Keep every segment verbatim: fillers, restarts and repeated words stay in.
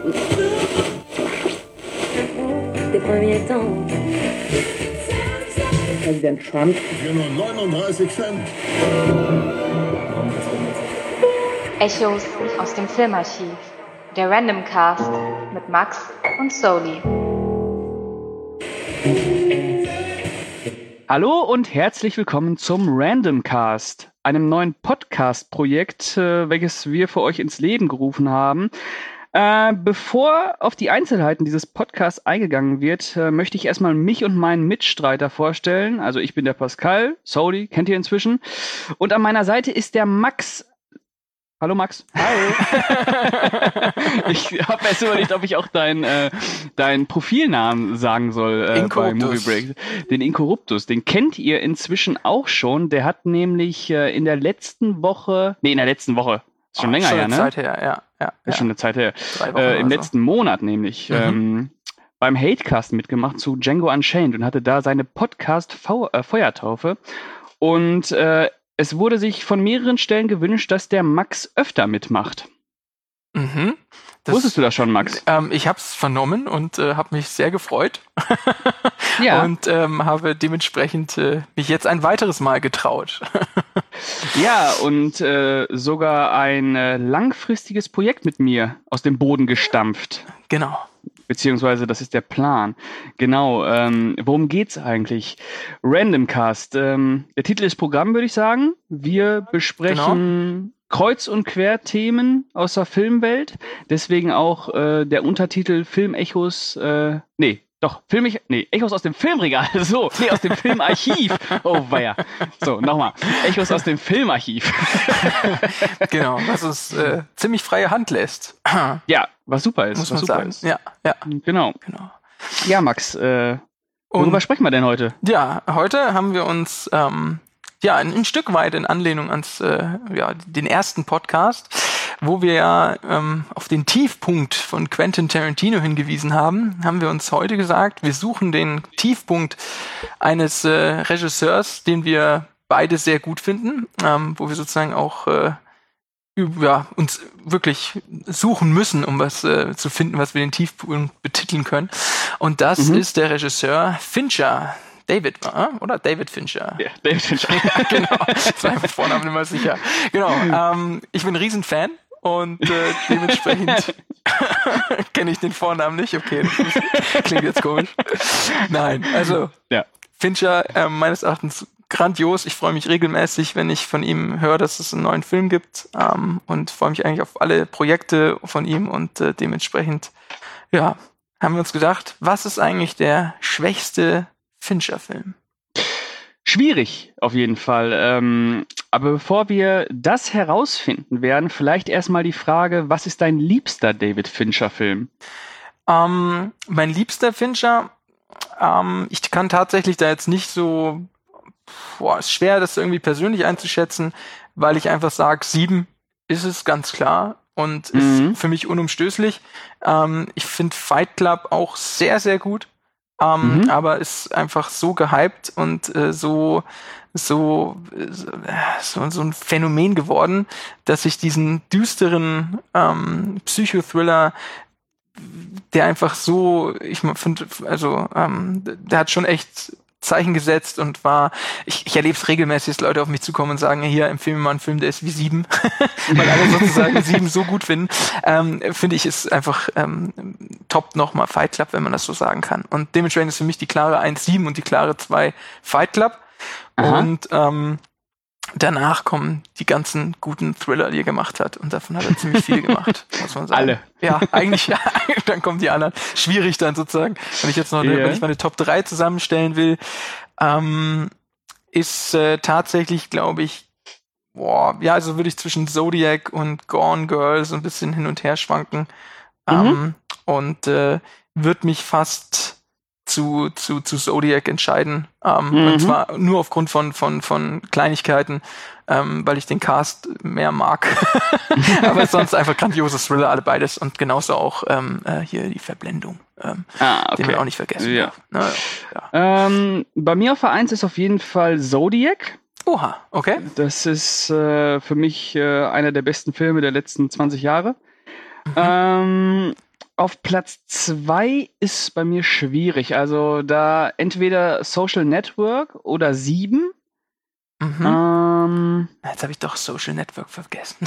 Des premiers temps. Präsident Trump. Für nur neununddreißig Cent. Echos aus dem Filmarchiv. Der Random Cast mit Max und Soli. Hallo und herzlich willkommen zum Random Cast, einem neuen Podcast-Projekt, äh, welches wir für euch ins Leben gerufen haben. Äh, bevor auf die Einzelheiten dieses Podcasts eingegangen wird, äh, möchte ich erstmal mich und meinen Mitstreiter vorstellen. Also ich bin der Pascal, Soli, kennt ihr inzwischen. Und an meiner Seite ist der Max. Hallo Max. Hi. Ich habe erst überlegt, ob ich auch deinen äh, dein Profilnamen sagen soll äh, bei Movie Break. Den Inkorruptus, den kennt ihr inzwischen auch schon. Der hat nämlich äh, in der letzten Woche, nee, in der letzten Woche, ist schon oh, länger schon her, eine ne? Zeit her, ja. ja, ist ja. schon eine Zeit her. Drei Wochen äh, Im so. letzten Monat nämlich. Mhm. Ähm, beim Hatecast mitgemacht zu Django Unchained und hatte da seine Podcast-Feuertaufe. Und äh, es wurde sich von mehreren Stellen gewünscht, dass der Max öfter mitmacht. Mhm. Das, Wusstest du das schon, Max? Ähm, ich habe es vernommen und äh, habe mich sehr gefreut. Ja. Und ähm, habe dementsprechend äh, mich jetzt ein weiteres Mal getraut. Ja, und äh, sogar ein äh, langfristiges Projekt mit mir aus dem Boden gestampft. Genau. Beziehungsweise, das ist der Plan. Genau, ähm, worum geht's eigentlich? Random Cast. Ähm, der Titel ist Programm, würde ich sagen. Wir besprechen genau. Kreuz- und Quer-Themen aus der Filmwelt. Deswegen auch äh, der Untertitel Filmechos, äh, nee, doch, Film, nee, Echos aus dem Filmregal, so, nee, aus dem Filmarchiv. Oh, weia. So, nochmal. Echos aus dem Filmarchiv. Genau, was uns äh, ziemlich freie Hand lässt. Ja, was super ist. Muss was man super sagen. ist. Ja, ja. Genau. genau. Ja, Max, äh, worüber Und, sprechen wir denn heute? Ja, heute haben wir uns ähm, ja ein, ein Stück weit in Anlehnung ans äh, ja, den ersten Podcast, wo wir ja ähm, auf den Tiefpunkt von Quentin Tarantino hingewiesen haben, haben wir uns heute gesagt, wir suchen den Tiefpunkt eines äh, Regisseurs, den wir beide sehr gut finden, ähm, wo wir sozusagen auch äh, ja, uns wirklich suchen müssen, um was äh, zu finden, was wir den Tiefpunkt betiteln können. Und das mhm. ist der Regisseur Fincher. David, oder? David Fincher. Ja, David Fincher. Ja, genau. Das war einfach Vornamen immer sicher. Genau. Ähm, ich bin ein Riesenfan und äh, dementsprechend kenne ich den Vornamen nicht. Okay, das klingt jetzt komisch. Nein, also ja. Fincher äh, meines Erachtens grandios. Ich freue mich regelmäßig, wenn ich von ihm höre, dass es einen neuen Film gibt ähm, und freue mich eigentlich auf alle Projekte von ihm und äh, dementsprechend, ja, haben wir uns gedacht, was ist eigentlich der schwächste Fincher-Film? Schwierig, auf jeden Fall. Ähm, aber bevor wir das herausfinden werden, vielleicht erstmal die Frage, was ist dein liebster David Fincher-Film? Ähm, mein liebster Fincher, ähm, ich kann tatsächlich da jetzt nicht so, boah, ist schwer, das irgendwie persönlich einzuschätzen, weil ich einfach sage, sieben ist es ganz klar und Mhm. ist für mich unumstößlich. Ähm, ich finde Fight Club auch sehr, sehr gut. Ähm, Mhm. aber ist einfach so gehypt und äh, so so, so so ein Phänomen geworden, dass ich diesen düsteren ähm, Psychothriller, der einfach so, ich finde, also ähm, der hat schon echt Zeichen gesetzt und war, ich, ich erlebe es regelmäßig, dass Leute auf mich zukommen und sagen, hier, empfehle mir mal einen Film, der ist wie sieben, weil alle sozusagen sieben so gut finden. Ähm, finde ich, ist einfach ähm, top nochmal Fight Club, wenn man das so sagen kann. Und dementsprechend ist für mich die klare eins sieben und die klare zwei Fight Club. Aha. Und ähm, danach kommen die ganzen guten Thriller, die er gemacht hat. Und davon hat er ziemlich viel gemacht, muss man sagen. Alle. Ja, eigentlich, ja, dann kommen die anderen. Schwierig dann sozusagen. Wenn ich jetzt noch, Yeah. wenn ich meine Top drei zusammenstellen will, ähm, ist äh, tatsächlich, glaube ich, boah, ja, also würde ich zwischen Zodiac und Gone Girl so ein bisschen hin und her schwanken. Mhm. Ähm, und äh, würde mich fast zu, zu, zu Zodiac entscheiden. Ähm, Mhm. Und zwar nur aufgrund von, von, von Kleinigkeiten, ähm, weil ich den Cast mehr mag. Aber sonst einfach grandioses Thriller, alle beides. Und genauso auch ähm, äh, hier die Verblendung, ähm, Ah, okay. den wir auch nicht vergessen. Ja. darf. Na, ja. Ähm, bei mir auf der eins ist auf jeden Fall Zodiac. Oha, okay. Das ist äh, für mich äh, einer der besten Filme der letzten zwanzig Jahre. Mhm. Ähm, auf Platz zwei ist bei mir schwierig. Also da entweder Social Network oder Sieben. Mhm. Ähm, Jetzt habe ich doch Social Network vergessen.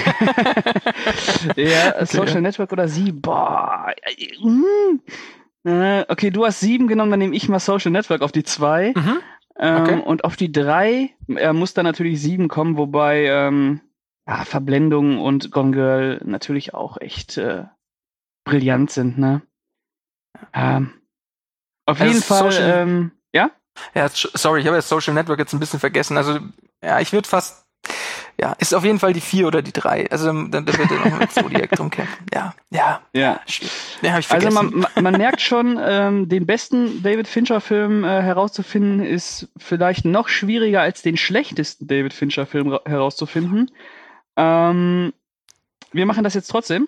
ja, Okay, Social ja. Network oder Sieben. Boah. äh, mm. Äh, okay, du hast Sieben genommen, dann nehme ich mal Social Network auf die zwei. Mhm. Ähm, Okay. Und auf die drei äh, muss dann natürlich Sieben kommen, wobei ähm, ja, Verblendung und Gone Girl natürlich auch echt äh, brillant sind, ne? Ähm, auf Also jeden Fall, Social, ähm, ja? ja, sch- sorry, ich habe jetzt Social Network jetzt ein bisschen vergessen. Also, ja, ich würde fast, ja, ist auf jeden Fall die vier oder die drei. Also, da, da wird er noch mit Zodiac drum kämpfen. Ja, ja, Ja. ja, schwierig. Ja, habe ich Also vergessen. man, man, man merkt schon, ähm, den besten David Fincher-Film äh, herauszufinden, ist vielleicht noch schwieriger als den schlechtesten David Fincher-Film ra- herauszufinden. Ähm, wir machen das jetzt trotzdem.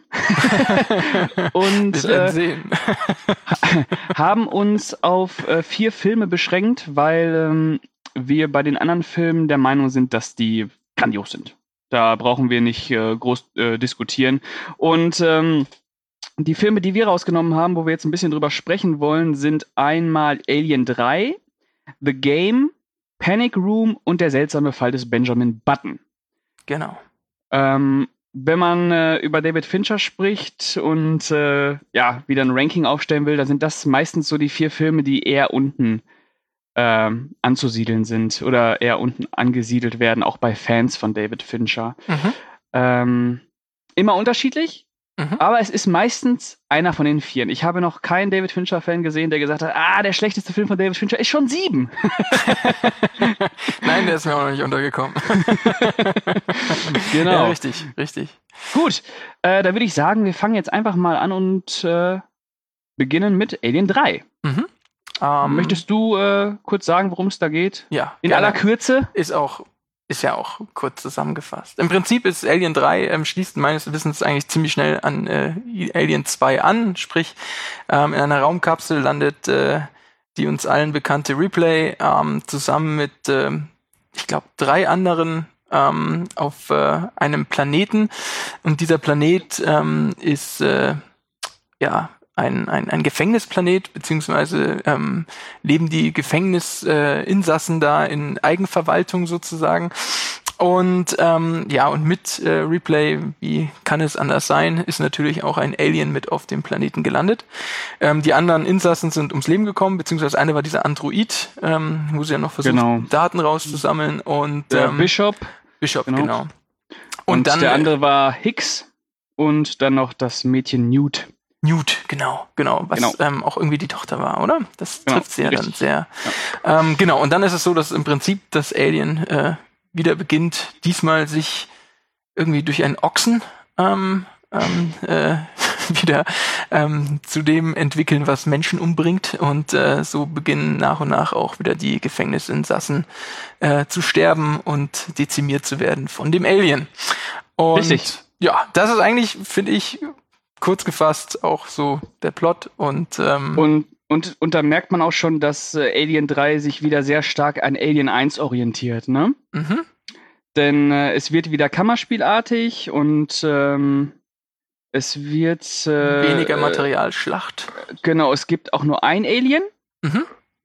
Und Wir werden äh, sehen. haben uns auf äh, vier Filme beschränkt, weil ähm, wir bei den anderen Filmen der Meinung sind, dass die grandios sind. Da brauchen wir nicht äh, groß äh, diskutieren. Und ähm, die Filme, die wir rausgenommen haben, wo wir jetzt ein bisschen drüber sprechen wollen, sind einmal Alien drei, The Game, Panic Room und Der seltsame Fall des Benjamin Button. Genau. Ähm, wenn man äh, über David Fincher spricht und äh, ja, wieder ein Ranking aufstellen will, dann sind das meistens so die vier Filme, die eher unten ähm, anzusiedeln sind oder eher unten angesiedelt werden, auch bei Fans von David Fincher. Mhm. Ähm, immer unterschiedlich, Mhm. aber es ist meistens einer von den vieren. Ich habe noch keinen David Fincher-Fan gesehen, der gesagt hat, ah, der schlechteste Film von David Fincher ist schon Sieben. Nein, der ist mir auch noch nicht untergekommen. Genau. Ja, richtig, richtig. Gut, äh, dann würde ich sagen, wir fangen jetzt einfach mal an und äh, beginnen mit Alien drei. Mhm. Ähm, Möchtest du äh, kurz sagen, worum es da geht? Ja. In gerne. aller Kürze? Ist auch, ist ja auch kurz zusammengefasst. Im Prinzip ist Alien drei, ähm, schließt meines Wissens eigentlich ziemlich schnell an äh, Alien zwei an, sprich, ähm, in einer Raumkapsel landet äh, die uns allen bekannte Ripley ähm, zusammen mit, ähm, ich glaube, drei anderen ähm, auf äh, einem Planeten. Und dieser Planet ähm, ist, äh, ja, ein, ein, ein Gefängnisplanet, beziehungsweise ähm, leben die Gefängnisinsassen äh, da in Eigenverwaltung sozusagen. Und ähm, ja, und mit äh, Ripley, wie kann es anders sein, ist natürlich auch ein Alien mit auf dem Planeten gelandet. Ähm, die anderen Insassen sind ums Leben gekommen, beziehungsweise eine war dieser Android, ähm, wo sie ja noch versucht, Genau. Daten rauszusammeln. Und Der ähm, Bishop. Bishop, genau. genau. Und, Und dann der andere war Hicks und dann noch das Mädchen Newt. Newt, genau, genau, was Genau. Ähm, auch irgendwie die Tochter war, oder? Das Genau, trifft sie ja dann richtig. sehr. Ähm, genau, und dann ist es so, dass im Prinzip das Alien äh, wieder beginnt, diesmal sich irgendwie durch einen Ochsen ähm, ähm, äh, wieder ähm, zu dem entwickeln, was Menschen umbringt. Und äh, so beginnen nach und nach auch wieder die Gefängnisinsassen äh, zu sterben und dezimiert zu werden von dem Alien. Und Richtig. ja, das ist eigentlich, finde ich, kurz gefasst auch so der Plot. Und, ähm, Und, und, und da merkt man auch schon, dass äh, Alien drei sich wieder sehr stark an Alien eins orientiert, ne? mhm. Denn äh, es wird wieder kammerspielartig und ähm, es wird äh, weniger Materialschlacht. Äh, genau, es gibt auch nur ein Alien. Mhm.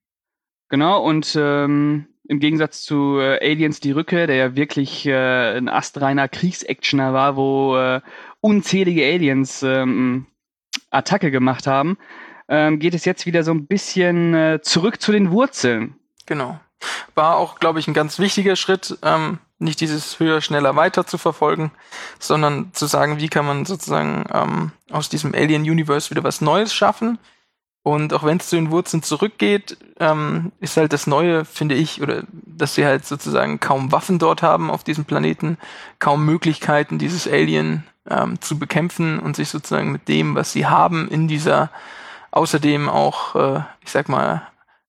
Genau, und ähm, im Gegensatz zu äh, Aliens die Rückkehr, der ja wirklich äh, ein astreiner Kriegsactioner war, wo äh, unzählige Aliens ähm, Attacke gemacht haben, ähm, geht es jetzt wieder so ein bisschen äh, zurück zu den Wurzeln. Genau. War auch, glaube ich, ein ganz wichtiger Schritt, ähm, nicht dieses höher, schneller, weiter zu verfolgen, sondern zu sagen, wie kann man sozusagen ähm, aus diesem Alien-Universe wieder was Neues schaffen. Und auch wenn es zu den Wurzeln zurückgeht, ähm, ist halt das Neue, finde ich, oder dass sie halt sozusagen kaum Waffen dort haben auf diesem Planeten, kaum Möglichkeiten, dieses Alien ähm, zu bekämpfen und sich sozusagen mit dem, was sie haben, in dieser außerdem auch, äh, ich sag mal,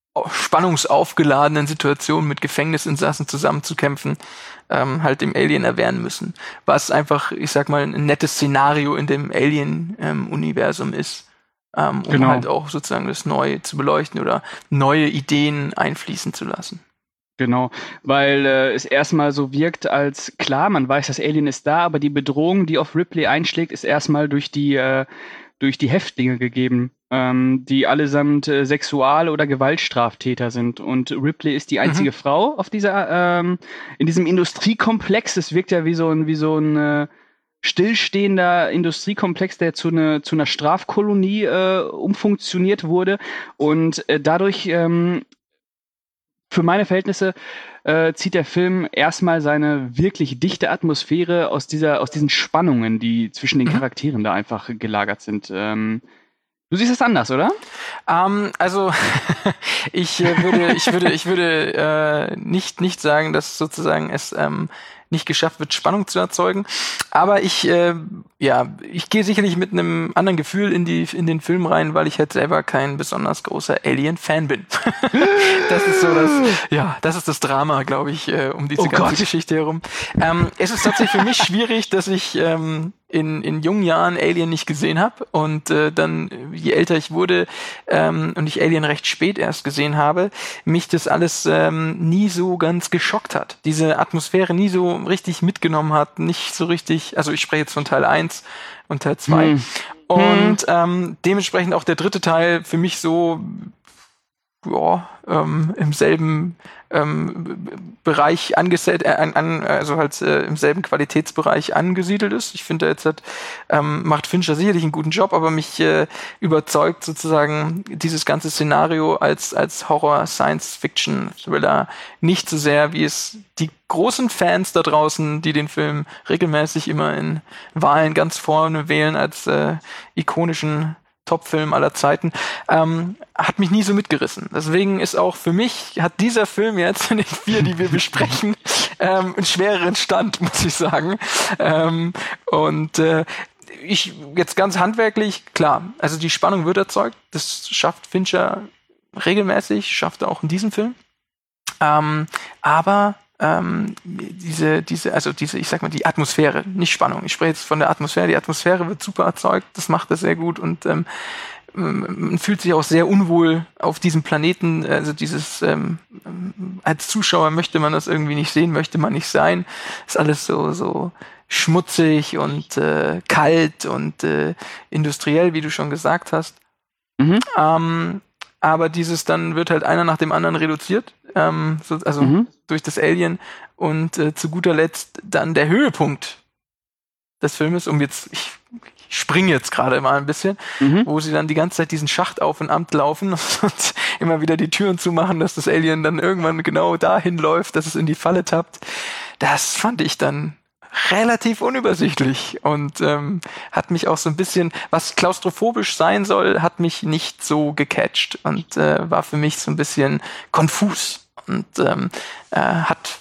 spannungsaufgeladenen Situation mit Gefängnisinsassen zusammenzukämpfen, ähm, halt dem Alien erwehren müssen. Was einfach, ich sag mal, ein nettes Szenario in dem Alien-Universum ähm, ist, ähm, um Genau. halt auch sozusagen das Neue zu beleuchten oder neue Ideen einfließen zu lassen. Genau, weil äh, es erstmal so wirkt, als klar, man weiß, das Alien ist da, aber die Bedrohung, die auf Ripley einschlägt, ist erstmal durch die äh, durch die Häftlinge gegeben, ähm, die allesamt äh, Sexual- oder Gewaltstraftäter sind. Und Ripley ist die einzige mhm. Frau auf dieser, ähm, in diesem Industriekomplex. Es wirkt ja wie so ein, wie so ein äh, stillstehender Industriekomplex, der zu, ne, zu einer Strafkolonie äh, umfunktioniert wurde. Und äh, dadurch, ähm, für meine Verhältnisse, äh, zieht der Film erstmal seine wirklich dichte Atmosphäre aus dieser, aus diesen Spannungen, die zwischen den Charakteren da einfach gelagert sind. Ähm, du siehst das anders, oder? Ähm, also ich äh, würde, ich würde, ich würde äh, nicht nicht sagen, dass sozusagen es ähm, nicht geschafft wird, Spannung zu erzeugen. Aber ich, äh, ja, ich gehe sicherlich mit einem anderen Gefühl in die in den Film rein, weil ich halt selber kein besonders großer Alien-Fan bin. Das ist so das, ja, das ist das Drama, glaube ich, äh, um diese oh ganze Gott. Geschichte herum. Ähm, es ist tatsächlich für mich schwierig, dass ich ähm, in in jungen Jahren Alien nicht gesehen habe und äh, dann, je älter ich wurde ähm, und ich Alien recht spät erst gesehen habe, mich das alles ähm, nie so ganz geschockt hat. Diese Atmosphäre nie so richtig mitgenommen hat, nicht so richtig, also ich spreche jetzt von Teil eins und Teil zwei. Hm. Und ähm, dementsprechend auch der dritte Teil für mich so ja, ähm, im selben ähm, Bereich angesiedelt, äh, an, also halt äh, im selben Qualitätsbereich angesiedelt ist. Ich finde, jetzt hat, ähm, macht Fincher sicherlich einen guten Job, aber mich äh, überzeugt sozusagen dieses ganze Szenario als als Horror, Science-Fiction, Thriller nicht so sehr, wie es die großen Fans da draußen, die den Film regelmäßig immer in Wahlen ganz vorne wählen als äh, ikonischen Top-Film aller Zeiten, ähm, hat mich nie so mitgerissen. Deswegen ist auch für mich, hat dieser Film jetzt in den vier, die wir besprechen, ähm, einen schwereren Stand, muss ich sagen. Ähm, und äh, ich jetzt ganz handwerklich, klar, also die Spannung wird erzeugt, das schafft Fincher regelmäßig, schafft er auch in diesem Film. Ähm, aber ähm, diese, diese, also diese, ich sag mal, die Atmosphäre, nicht Spannung. Ich spreche jetzt von der Atmosphäre. Die Atmosphäre wird super erzeugt, das macht er sehr gut und ähm, man fühlt sich auch sehr unwohl auf diesem Planeten. Also dieses, ähm, als Zuschauer möchte man das irgendwie nicht sehen, möchte man nicht sein. Ist alles so, so schmutzig und äh, kalt und äh, industriell, wie du schon gesagt hast. Mhm. Ähm, aber dieses dann wird halt einer nach dem anderen reduziert, ähm, so, also mhm. durch das Alien und äh, zu guter Letzt dann der Höhepunkt des Filmes, um jetzt, ich, ich springe jetzt gerade mal ein bisschen, mhm. wo sie dann die ganze Zeit diesen Schacht auf und ab laufen und immer wieder die Türen zumachen, dass das Alien dann irgendwann genau dahin läuft, dass es in die Falle tappt. Das fand ich dann relativ unübersichtlich und ähm, hat mich auch so ein bisschen, was klaustrophobisch sein soll, hat mich nicht so gecatcht und äh, war für mich so ein bisschen konfus und ähm, äh, hat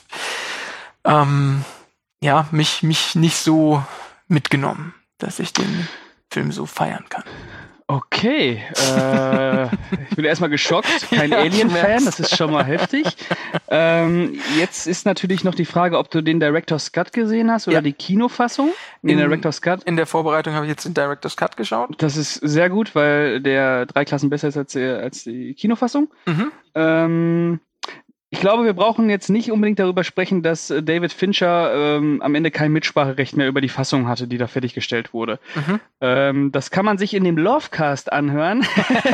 ähm, ja mich mich nicht so mitgenommen, dass ich den Film so feiern kann. Okay, äh, ich bin erstmal geschockt, kein ja, Alien-Fan, das ist schon mal heftig. Ähm, jetzt ist natürlich noch die Frage, ob du den Director's Cut gesehen hast oder ja. die Kinofassung. Den Director's Cut. In der Vorbereitung habe ich jetzt den Director's Cut geschaut. Das ist sehr gut, weil der drei Klassen besser ist als, als die Kinofassung. Mhm. Ähm, Ich glaube, wir brauchen jetzt nicht unbedingt darüber sprechen, dass David Fincher ähm, am Ende kein Mitspracherecht mehr über die Fassung hatte, die da fertiggestellt wurde. Mhm. Ähm, das kann man sich in dem Lovecast anhören,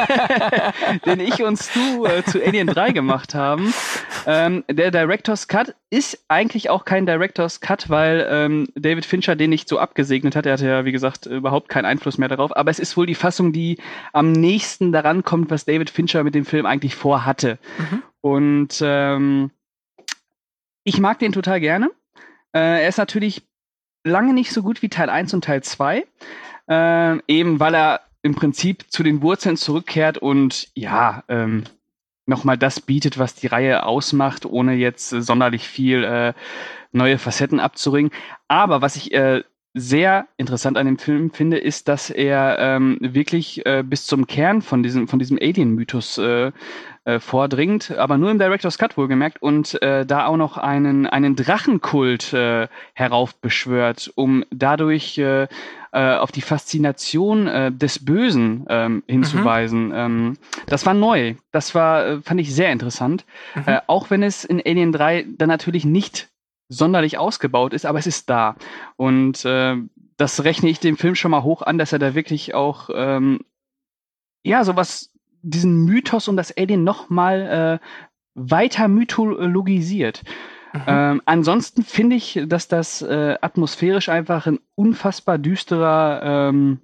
den ich und Stu äh, zu Alien drei gemacht haben. Ähm, der Director's Cut ist eigentlich auch kein Director's Cut, weil ähm, David Fincher den nicht so abgesegnet hat. Er hatte ja, wie gesagt, überhaupt keinen Einfluss mehr darauf. Aber es ist wohl die Fassung, die am nächsten daran kommt, was David Fincher mit dem Film eigentlich vorhatte. Mhm. Und ähm, ich mag den total gerne. Äh, er ist natürlich lange nicht so gut wie Teil eins und Teil zwei. Äh, eben weil er im Prinzip zu den Wurzeln zurückkehrt und ja, ähm, nochmal das bietet, was die Reihe ausmacht, ohne jetzt äh, sonderlich viel äh, neue Facetten abzuringen. Aber was ich äh, sehr interessant an dem Film finde, ist, dass er ähm, wirklich äh, bis zum Kern von diesem, von diesem Alien-Mythos äh, äh, vordringt, aber nur im Director's Cut wohlgemerkt und äh, da auch noch einen, einen Drachenkult äh, heraufbeschwört, um dadurch äh, äh, auf die Faszination äh, des Bösen ähm, hinzuweisen. Mhm. Ähm, das war neu. Das war, äh, fand ich sehr interessant. Mhm. Äh, auch wenn es in Alien drei dann natürlich nicht sonderlich ausgebaut ist, aber es ist da. Und äh, das rechne ich dem Film schon mal hoch an, dass er da wirklich auch, ähm, ja, sowas, diesen Mythos um das Alien noch mal äh, weiter mythologisiert. Mhm. Ähm, ansonsten finde ich, dass das äh, atmosphärisch einfach ein unfassbar düsterer, ähm,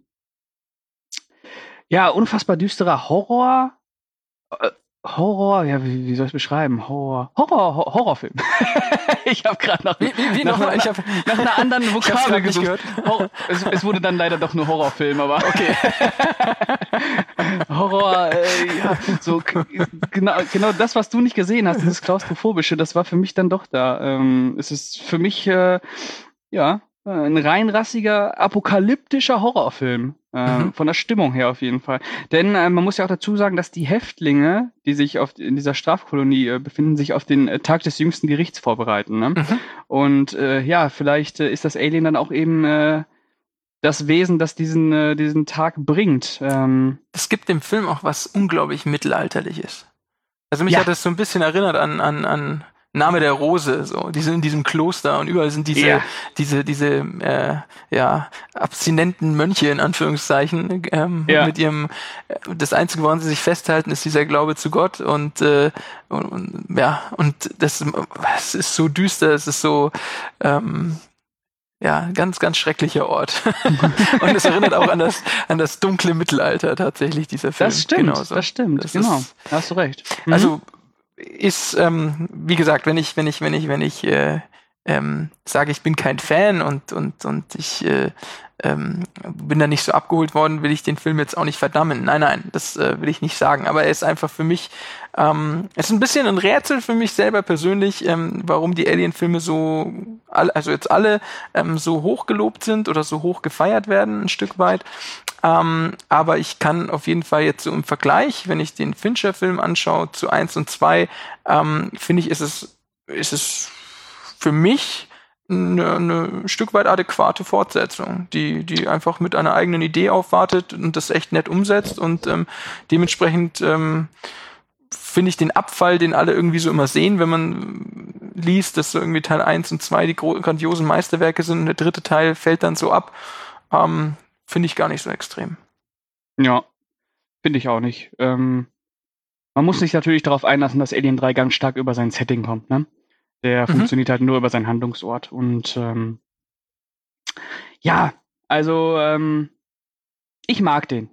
ja, unfassbar düsterer Horror, äh, Horror, ja, wie, wie soll ich es beschreiben? Horror, Horror, Hor- Horrorfilm. Ich habe gerade nach, Wie, wie, wie nach, noch mal? nach, Ich hab, nach einer anderen Vokabel nicht gesucht. gehört. Hor- es, es wurde dann leider doch nur Horrorfilm, aber Okay. Horror, äh, ja, so k- genau, genau das, was du nicht gesehen hast, dieses Klaustrophobische, das war für mich dann doch da. Ähm, es ist für mich, äh, ja, ein reinrassiger, apokalyptischer Horrorfilm. Äh, Mhm. Von der Stimmung her auf jeden Fall. Denn äh, man muss ja auch dazu sagen, dass die Häftlinge, die sich auf, in dieser Strafkolonie äh, befinden, sich auf den äh, Tag des jüngsten Gerichts vorbereiten. Ne? Mhm. Und äh, ja, vielleicht äh, ist das Alien dann auch eben äh, das Wesen, das diesen, äh, diesen Tag bringt. Ähm, Es gibt dem Film auch was unglaublich Mittelalterliches. Also mich Ja. hat das so ein bisschen erinnert an, an, an Name der Rose, so. Die sind in diesem Kloster und überall sind diese, Ja. diese, diese, äh, ja, abstinenten Mönche in Anführungszeichen, ähm, Ja. mit ihrem, äh, das Einzige, woran sie sich festhalten, ist dieser Glaube zu Gott und, äh, und, und ja, und das, es ist so düster, es ist so, ähm, ja, ganz, ganz schrecklicher Ort. Und es erinnert auch an das, an das dunkle Mittelalter tatsächlich, dieser Film. das stimmt, Genauso. das stimmt, Das genau. ist- Da hast du recht. Mhm. Also ist, ähm, wie gesagt, wenn ich, wenn ich, wenn ich, wenn ich äh, ähm, sage, ich bin kein Fan und und und ich äh, ähm, bin da nicht so abgeholt worden, will ich den Film jetzt auch nicht verdammen. Nein, nein, das äh, will ich nicht sagen. Aber er ist einfach für mich, ähm, es ist ein bisschen ein Rätsel für mich selber persönlich, ähm, warum die Alien-Filme so, all, also jetzt alle ähm, so hoch gelobt sind oder so hoch gefeiert werden, ein Stück weit. Ähm, aber ich kann auf jeden Fall jetzt so im Vergleich, wenn ich den Fincher-Film anschaue, zu eins und zwei, ähm, finde ich, ist es, ist es für mich eine, eine Stück weit adäquate Fortsetzung, die, die einfach mit einer eigenen Idee aufwartet und das echt nett umsetzt und ähm, dementsprechend ähm, finde ich den Abfall, den alle irgendwie so immer sehen, wenn man liest, dass so irgendwie Teil eins und zwei die gro- grandiosen Meisterwerke sind und der dritte Teil fällt dann so ab, ähm, finde ich gar nicht so extrem. Ja, finde ich auch nicht. Ähm, man muss sich natürlich darauf einlassen, dass Alien drei ganz stark über sein Setting kommt, ne? Der Mhm. funktioniert halt nur über seinen Handlungsort. Und ähm, ja, also ähm, ich mag den.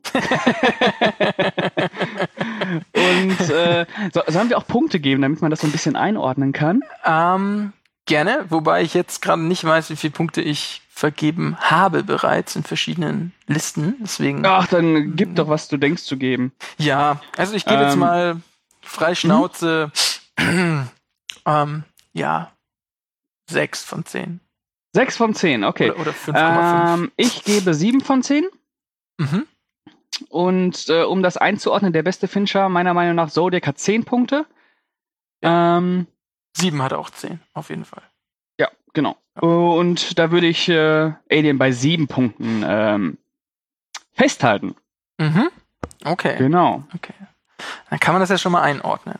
Und äh, so, sollen wir auch Punkte geben, damit man das so ein bisschen einordnen kann? Ähm, gerne, wobei ich jetzt gerade nicht weiß, wie viele Punkte ich vergeben habe bereits in verschiedenen Listen. Deswegen. Ach, dann gib doch, was du denkst zu geben. Ja, also ich gebe jetzt Ähm, mal frei Schnauze. ähm, ja, sechs von zehn. Sechs von zehn, okay. Oder, oder fünf Komma fünf. Ähm, ich gebe sieben von zehn. Mhm. Und äh, um das einzuordnen, der beste Fincher, meiner Meinung nach, Zodiac hat zehn Punkte. Ähm, Sieben hat auch zehn, auf jeden Fall. ja, genau. Und da würde ich äh, Alien bei sieben Punkten ähm, festhalten. Mhm. Okay. Genau. Okay. Dann kann man das ja schon mal einordnen.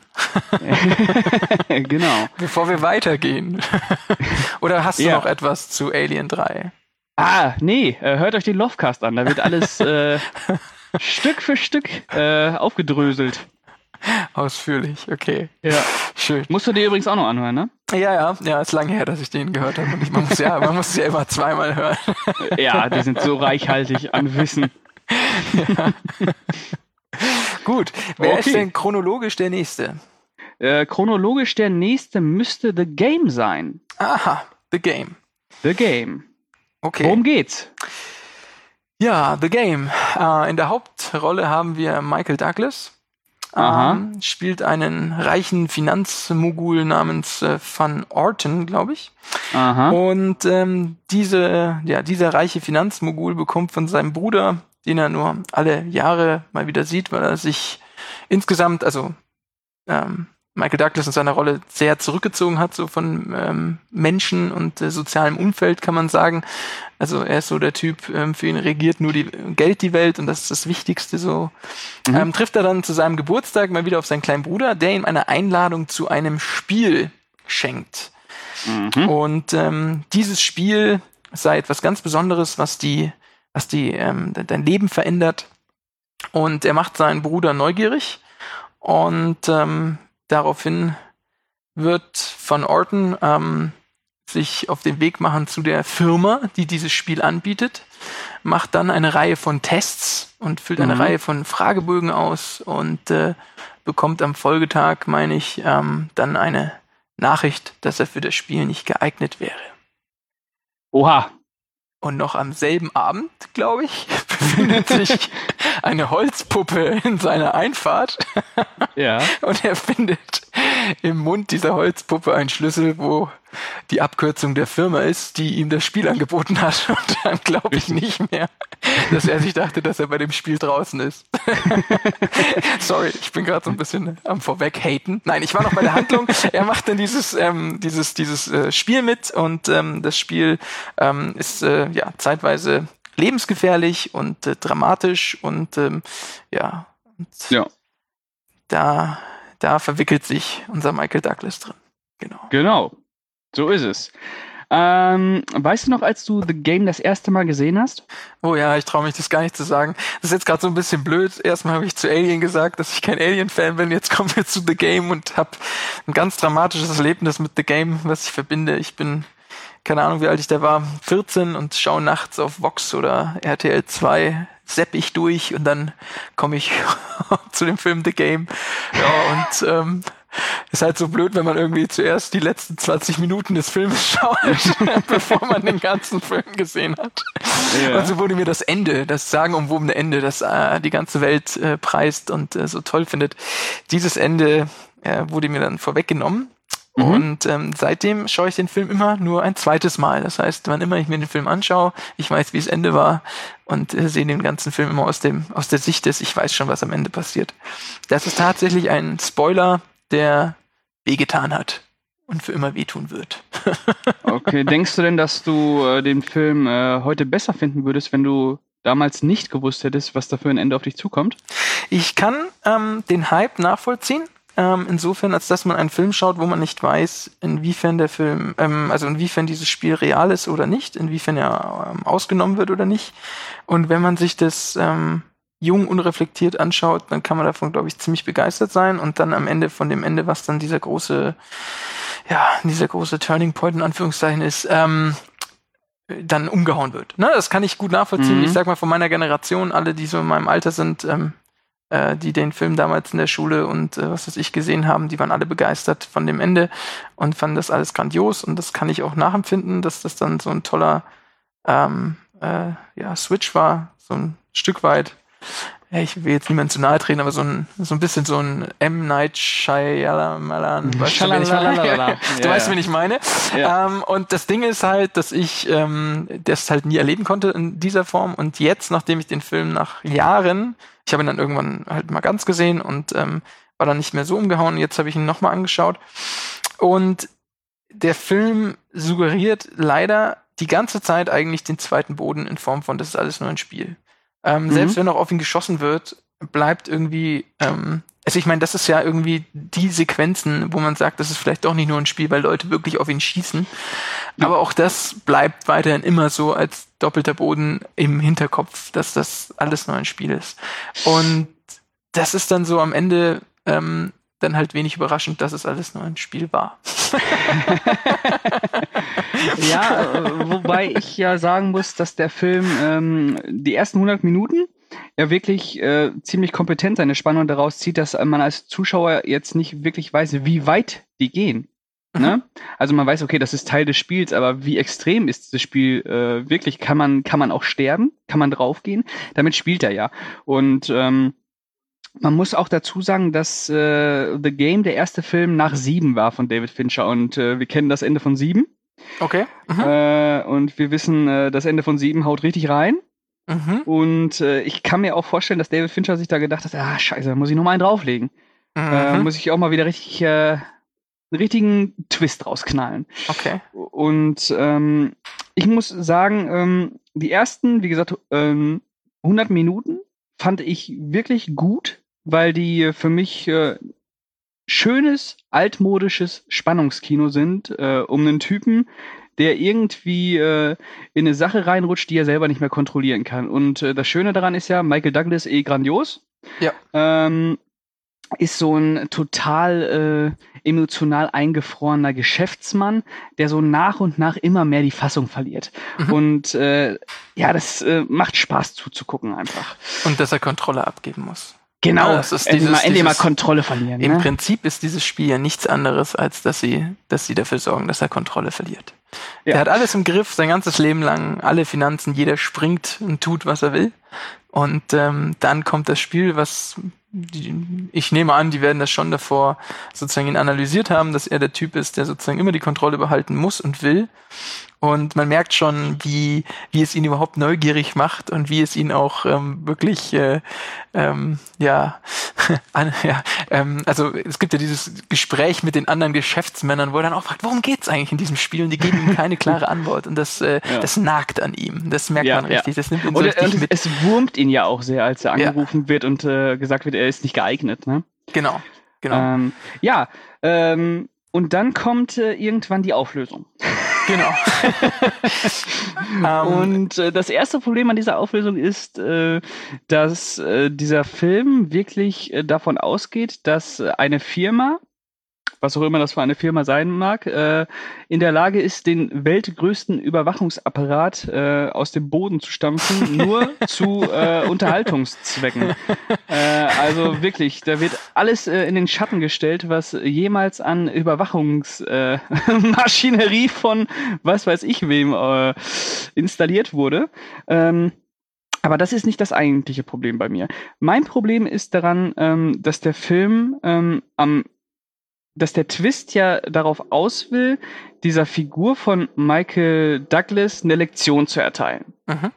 Genau. Bevor wir weitergehen. Oder hast du Ja. noch etwas zu Alien drei? Ah, nee, äh, hört euch den Lovecast an. Da wird alles äh, Stück für Stück äh, aufgedröselt. Ausführlich, okay. Ja. Schön. Musst du dir übrigens auch noch anhören, ne? Ja, ja, ja, ist lange her, dass ich den gehört habe. Und ich, man muss ja, man muss es ja immer zweimal hören. Ja, die sind so reichhaltig an Wissen. Ja. Gut, wer Okay. ist denn chronologisch der Nächste? Äh, chronologisch der nächste müsste The Game sein. Aha, The Game. The Game. Okay. Worum geht's? Ja, The Game. Äh, in der Hauptrolle haben wir Michael Douglas. Aha. Ähm, spielt einen reichen Finanzmogul namens äh, Van Orton, glaube ich. Aha. Und ähm, diese, ja, dieser reiche Finanzmogul bekommt von seinem Bruder, den er nur alle Jahre mal wieder sieht, weil er sich insgesamt, also ähm, Michael Douglas in seiner Rolle sehr zurückgezogen hat, so von ähm, Menschen und äh, sozialem Umfeld, kann man sagen. Also er ist so der Typ, ähm, für ihn regiert nur die Geld die Welt und das ist das Wichtigste so. Mhm. Ähm, trifft er dann zu seinem Geburtstag mal wieder auf seinen kleinen Bruder, der ihm eine Einladung zu einem Spiel schenkt. Mhm. Und ähm, dieses Spiel es sei etwas ganz Besonderes, was die, was die, ähm, dein Leben verändert. Und er macht seinen Bruder neugierig und ähm, daraufhin wird Van Orton ähm, sich auf den Weg machen zu der Firma, die dieses Spiel anbietet, macht dann eine Reihe von Tests und füllt eine mhm. Reihe von Fragebögen aus und äh, bekommt am Folgetag, meine ich, ähm, dann eine Nachricht, dass er für das Spiel nicht geeignet wäre. Oha. Und noch am selben Abend, glaube ich, befindet sich eine Holzpuppe in seiner Einfahrt. Ja. Und er findet im Mund dieser Holzpuppe einen Schlüssel, wo die Abkürzung der Firma ist, die ihm das Spiel angeboten hat. Und dann glaube ich nicht mehr, dass er sich dachte, dass er bei dem Spiel draußen ist. Sorry, ich bin gerade so ein bisschen am Vorweg-haten. Nein, ich war noch bei der Handlung. Er macht dann dieses ähm, dieses dieses äh, Spiel mit und ähm, das Spiel ähm, ist äh, ja zeitweise lebensgefährlich und äh, dramatisch und ähm, ja, und ja. da da verwickelt sich unser Michael Douglas drin. Genau. Genau. So ist es. Ähm, weißt du noch, als du The Game das erste Mal gesehen hast? Oh ja, ich traue mich das gar nicht zu sagen. Das ist jetzt gerade so ein bisschen blöd. Erstmal habe ich zu Alien gesagt, dass ich kein Alien-Fan bin. Jetzt kommen wir zu The Game und habe ein ganz dramatisches Erlebnis mit The Game, was ich verbinde. Ich bin, keine Ahnung, wie alt ich da war, vierzehn und schaue nachts auf Vox oder R T L zwei, sepp ich durch und dann komme ich zu dem Film The Game. Ja, und ähm, ist halt so blöd, wenn man irgendwie zuerst die letzten zwanzig Minuten des Films schaut, bevor man den ganzen Film gesehen hat. Ja. Und so wurde mir das Ende, das sagenumwobene Ende, das äh, die ganze Welt äh, preist und äh, so toll findet, dieses Ende äh, wurde mir dann vorweggenommen. Mhm. Und ähm, seitdem schaue ich den Film immer nur ein zweites Mal. Das heißt, wann immer ich mir den Film anschaue, ich weiß, wie das Ende war und äh, sehe den ganzen Film immer aus dem aus der Sicht des, ich weiß schon, was am Ende passiert. Das ist tatsächlich ein Spoiler, der wehgetan hat und für immer wehtun wird. Okay, denkst du denn, dass du äh, den Film äh, heute besser finden würdest, wenn du damals nicht gewusst hättest, was da für ein Ende auf dich zukommt? Ich kann ähm, den Hype nachvollziehen. Ähm, insofern, als dass man einen Film schaut, wo man nicht weiß, inwiefern der Film, ähm, also inwiefern dieses Spiel real ist oder nicht, inwiefern er ähm, ausgenommen wird oder nicht. Und wenn man sich das ähm, jung, unreflektiert anschaut, dann kann man davon, glaube ich, ziemlich begeistert sein und dann am Ende von dem Ende, was dann dieser große, ja, dieser große Turning Point in Anführungszeichen ist, ähm, dann umgehauen wird. Ne? Das kann ich gut nachvollziehen. Mhm. Ich sag mal, von meiner Generation, alle, die so in meinem Alter sind, ähm, äh, die den Film damals in der Schule und äh, was weiß ich gesehen haben, die waren alle begeistert von dem Ende und fanden das alles grandios und das kann ich auch nachempfinden, dass das dann so ein toller ähm, äh, ja, Switch war, so ein Stück weit. Ja, ich will jetzt niemandem zu nahe treten, aber so ein, so ein bisschen so ein M. Night Shyamalan. Weißt du, wen ich meine? Du weißt, wen ich meine. Ja. Ähm, und das Ding ist halt, dass ich ähm, das halt nie erleben konnte in dieser Form. Und jetzt, nachdem ich den Film nach Jahren, ich habe ihn dann irgendwann halt mal ganz gesehen und ähm, war dann nicht mehr so umgehauen. Jetzt habe ich ihn nochmal angeschaut. Und der Film suggeriert leider die ganze Zeit eigentlich den zweiten Boden in Form von, das ist alles nur ein Spiel. Ähm, mhm. Selbst wenn auch auf ihn geschossen wird, bleibt irgendwie, ähm, also ich meine, das ist ja irgendwie die Sequenzen, wo man sagt, das ist vielleicht doch nicht nur ein Spiel, weil Leute wirklich auf ihn schießen. Ja. Aber auch das bleibt weiterhin immer so als doppelter Boden im Hinterkopf, dass das alles nur ein Spiel ist. Und das ist dann so am Ende ähm, dann halt wenig überraschend, dass es alles nur ein Spiel war. Ja, äh, wobei ich ja sagen muss, dass der Film ähm, die ersten hundert Minuten ja wirklich äh, ziemlich kompetent seine Spannung daraus zieht, dass man als Zuschauer jetzt nicht wirklich weiß, wie weit die gehen. Mhm. Ne? Also man weiß, okay, das ist Teil des Spiels, aber wie extrem ist dieses Spiel äh, wirklich? Kann man, kann man auch sterben? Kann man draufgehen? Damit spielt er ja. Und ähm, man muss auch dazu sagen, dass äh, The Game der erste Film nach Sieben war von David Fincher und äh, wir kennen das Ende von Sieben. Okay. Mhm. Äh, und wir wissen, äh, das Ende von Sieben haut richtig rein. Mhm. Und äh, ich kann mir auch vorstellen, dass David Fincher sich da gedacht hat, ah, scheiße, da muss ich noch mal einen drauflegen. Mhm. Äh, muss ich auch mal wieder richtig äh, einen richtigen Twist rausknallen. Okay. Und ähm, ich muss sagen, ähm, die ersten, wie gesagt, ähm, hundert Minuten fand ich wirklich gut, weil die für mich äh, schönes, altmodisches Spannungskino sind, äh, um einen Typen, der irgendwie äh, in eine Sache reinrutscht, die er selber nicht mehr kontrollieren kann. Und äh, das Schöne daran ist ja, Michael Douglas, eh grandios. Ja. Ähm, ist so ein total äh, emotional eingefrorener Geschäftsmann, der so nach und nach immer mehr die Fassung verliert. Mhm. Und äh, ja, das äh, macht Spaß zuzugucken einfach. Und dass er Kontrolle abgeben muss. Genau, ja, das ist endlich, dieses, mal, endlich dieses, mal Kontrolle verlieren. Im ne? Prinzip ist dieses Spiel ja nichts anderes, als dass sie, dass sie dafür sorgen, dass er Kontrolle verliert. Ja. Er hat alles im Griff, sein ganzes Leben lang, alle Finanzen, jeder springt und tut, was er will. Und ähm, dann kommt das Spiel, was die, ich nehme an, die werden das schon davor sozusagen ihn analysiert haben, dass er der Typ ist, der sozusagen immer die Kontrolle behalten muss und will. Und man merkt schon, wie wie es ihn überhaupt neugierig macht und wie es ihn auch ähm, wirklich, äh, ähm, ja, an, ja ähm, also es gibt ja dieses Gespräch mit den anderen Geschäftsmännern, wo er dann auch fragt, worum geht's eigentlich in diesem Spiel? Und die geben ihm keine klare Antwort. Und das äh, ja. das nagt an ihm. Das merkt ja, man richtig. Ja. Das nimmt ihn so und, richtig und mit. Es wurmt ihn ja auch sehr, als er angerufen ja. wird und äh, gesagt wird, er ist nicht geeignet. Ne? Genau, genau. Ähm, ja, ähm, und dann kommt äh, irgendwann die Auflösung. Genau. Und äh, das erste Problem an dieser Auflösung ist, äh, dass äh, dieser Film wirklich äh, davon ausgeht, dass eine Firma, was auch immer das für eine Firma sein mag, äh, in der Lage ist, den weltgrößten Überwachungsapparat äh, aus dem Boden zu stampfen, nur zu äh, Unterhaltungszwecken. Äh, also wirklich, da wird alles äh, in den Schatten gestellt, was jemals an Überwachungsmaschinerie äh, von was weiß ich wem äh, installiert wurde. Ähm, Aber das ist nicht das eigentliche Problem bei mir. Mein Problem ist daran, ähm, dass der Film ähm, am dass der Twist ja darauf aus will, dieser Figur von Michael Douglas eine Lektion zu erteilen. Mhm.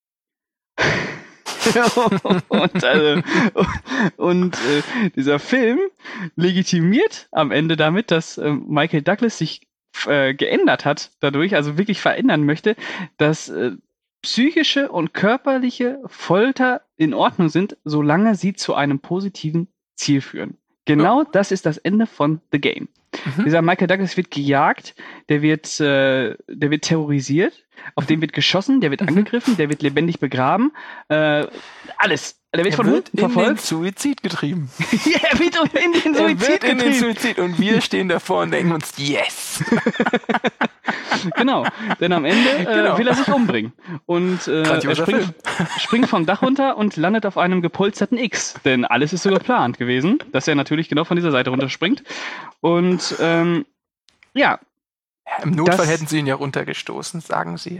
und also, und äh, dieser Film legitimiert am Ende damit, dass äh, Michael Douglas sich äh, geändert hat dadurch, also wirklich verändern möchte, dass äh, psychische und körperliche Folter in Ordnung sind, solange sie zu einem positiven Ziel führen. Genau das ist das Ende von The Game. Mhm. Dieser Michael Douglas wird gejagt, der wird, äh, der wird terrorisiert, auf den wird geschossen, der wird mhm. angegriffen, der wird lebendig begraben. Äh, alles. Der wird er von wird Hunden verfolgt. In den Suizid getrieben. Ja, er wird in den Suizid er wird in getrieben. den Suizid und wir stehen davor und denken uns, yes! Genau, denn am Ende äh, genau. will er sich umbringen. Und äh, er springt, springt vom Dach runter und landet auf einem gepolsterten X. Denn alles ist so geplant gewesen, dass er natürlich genau von dieser Seite runterspringt. Und ähm, ja. ja. Im Notfall das, hätten sie ihn ja runtergestoßen, sagen sie ja.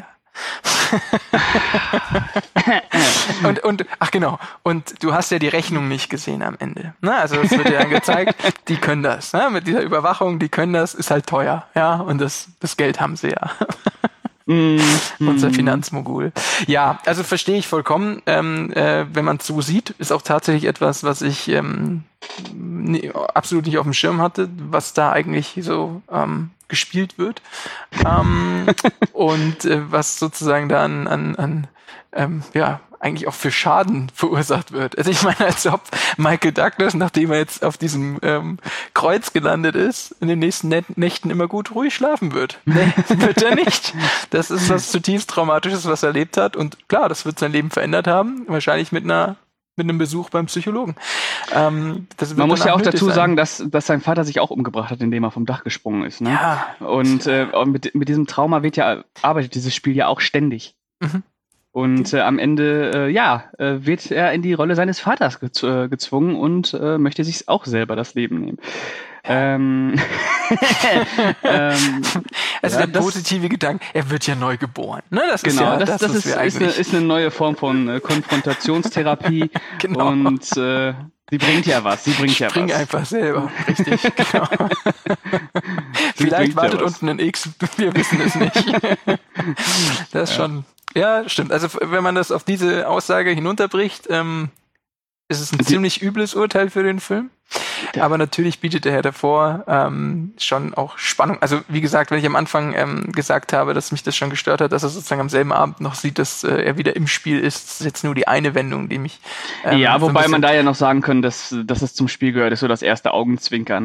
und, und, ach genau, und du hast ja die Rechnung nicht gesehen am Ende. Ne? Also es wird ja dann gezeigt, die können das. Ne? Mit dieser Überwachung, die können das, ist halt teuer. Ja, und das, das Geld haben sie ja. Mm, Unser Finanzmogul. Ja, also verstehe ich vollkommen. Ähm, äh, wenn man es so sieht, ist auch tatsächlich etwas, was ich ähm, nee, absolut nicht auf dem Schirm hatte, was da eigentlich so ähm, gespielt wird. Ähm, und äh, was sozusagen da an, an, an ähm, ja, eigentlich auch für Schaden verursacht wird. Also ich meine, als ob Michael Douglas, nachdem er jetzt auf diesem ähm, Kreuz gelandet ist, in den nächsten Net- Nächten immer gut ruhig schlafen wird. Nee, wird er nicht. Das ist was zutiefst Traumatisches, was er erlebt hat. Und klar, das wird sein Leben verändert haben. Wahrscheinlich mit einer mit einem Besuch beim Psychologen. Ähm, das wird Man muss ja auch dazu sein. sagen, dass, dass sein Vater sich auch umgebracht hat, indem er vom Dach gesprungen ist. Ne? Ja. Und äh, mit, mit diesem Trauma wird ja arbeitet dieses Spiel ja auch ständig. Mhm. Und äh, am Ende, äh, ja, äh, wird er in die Rolle seines Vaters gez- äh, gezwungen und äh, möchte sich auch selber das Leben nehmen. Ähm, ähm, also ja, der positive Gedanke, er wird ja neu geboren. Ne? Das genau, ist ja das, das, das was ist, wir ist, eine, ist eine neue Form von äh, Konfrontationstherapie. Genau. Und äh, sie bringt ja was. Sie bringt ja Spring was. einfach selber, richtig. Genau. Vielleicht wartet ja unten ein X, wir wissen es nicht. Das ist ja. schon... Ja, stimmt. Also wenn man das auf diese Aussage hinunterbricht, ähm, ist es ein ziemlich übles Urteil für den Film. Ja. Aber natürlich bietet er ja davor ähm, schon auch Spannung. Also wie gesagt, wenn ich am Anfang ähm, gesagt habe, dass mich das schon gestört hat, dass er sozusagen am selben Abend noch sieht, dass äh, er wieder im Spiel ist, das ist jetzt nur die eine Wendung, die mich... Ähm, ja, so wobei man da ja noch sagen kann, dass, dass es zum Spiel gehört, ist so das erste Augenzwinkern.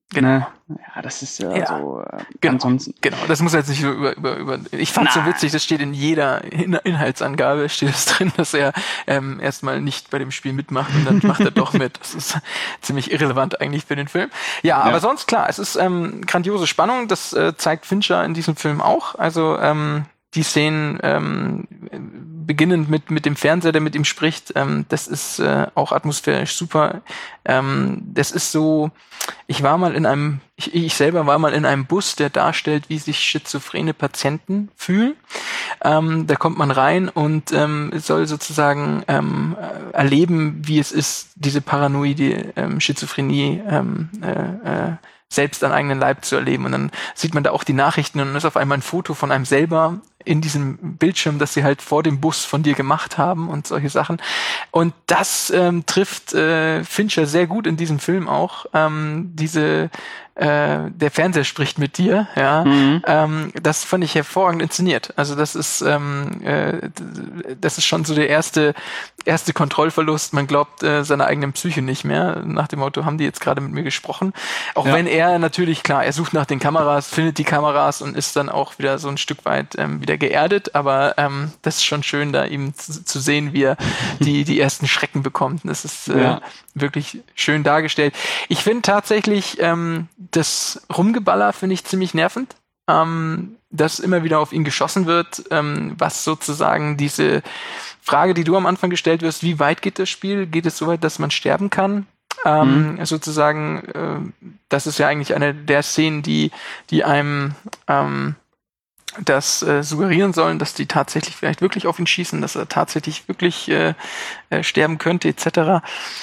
Genau. Ne? Ja, das ist ja, Ja. so. Äh, Genau. Ansonsten. Genau, das muss jetzt nicht so über, über, über. Ich fand's so Nein. witzig, das steht in jeder in Inhaltsangabe, steht es drin, dass er ähm, erstmal nicht bei dem Spiel mitmacht und dann macht er doch mit. Das ist ziemlich irrelevant eigentlich für den Film. Ja, Ja. aber sonst klar, es ist ähm, grandiose Spannung, das äh, zeigt Fincher in diesem Film auch. Also ähm, die Szenen, ähm, beginnend mit mit dem Fernseher, der mit ihm spricht, ähm, das ist äh, auch atmosphärisch super. Ähm, das ist so, ich war mal in einem, ich, ich selber war mal in einem Bus, der darstellt, wie sich schizophrene Patienten fühlen. Ähm, da kommt man rein und ähm, soll sozusagen ähm, erleben, wie es ist, diese paranoide ähm, Schizophrenie ähm, äh, äh, selbst an eigenen Leib zu erleben. Und dann sieht man da auch die Nachrichten und dann ist auf einmal ein Foto von einem selber in diesem Bildschirm, das sie halt vor dem Bus von dir gemacht haben und solche Sachen. Und das ähm, trifft äh, Fincher sehr gut in diesem Film auch. Ähm, diese äh, der Fernseher spricht mit dir, ja. Mhm. Ähm, das fand ich hervorragend inszeniert. Also das ist ähm, äh, das ist schon so der erste erste Kontrollverlust. Man glaubt äh, seiner eigenen Psyche nicht mehr. Nach dem Motto, haben die jetzt gerade mit mir gesprochen? Auch Ja. wenn er natürlich, klar, er sucht nach den Kameras, findet die Kameras und ist dann auch wieder so ein Stück weit ähm, wieder geerdet. Aber ähm, das ist schon schön, da ihm zu, zu sehen, wie er die die ersten Schrecken bekommt. Das ist äh, Ja. wirklich schön dargestellt. Ich finde tatsächlich ähm, das Rumgeballer finde ich ziemlich nervend, ähm, dass immer wieder auf ihn geschossen wird, ähm, was sozusagen diese Frage, die du am Anfang gestellt wirst, wie weit geht das Spiel? Geht es so weit, dass man sterben kann? Ähm, Mhm. Sozusagen, äh, das ist ja eigentlich eine der Szenen, die, die einem ähm, das äh, suggerieren sollen, dass die tatsächlich vielleicht wirklich auf ihn schießen, dass er tatsächlich wirklich äh, äh, sterben könnte, et cetera.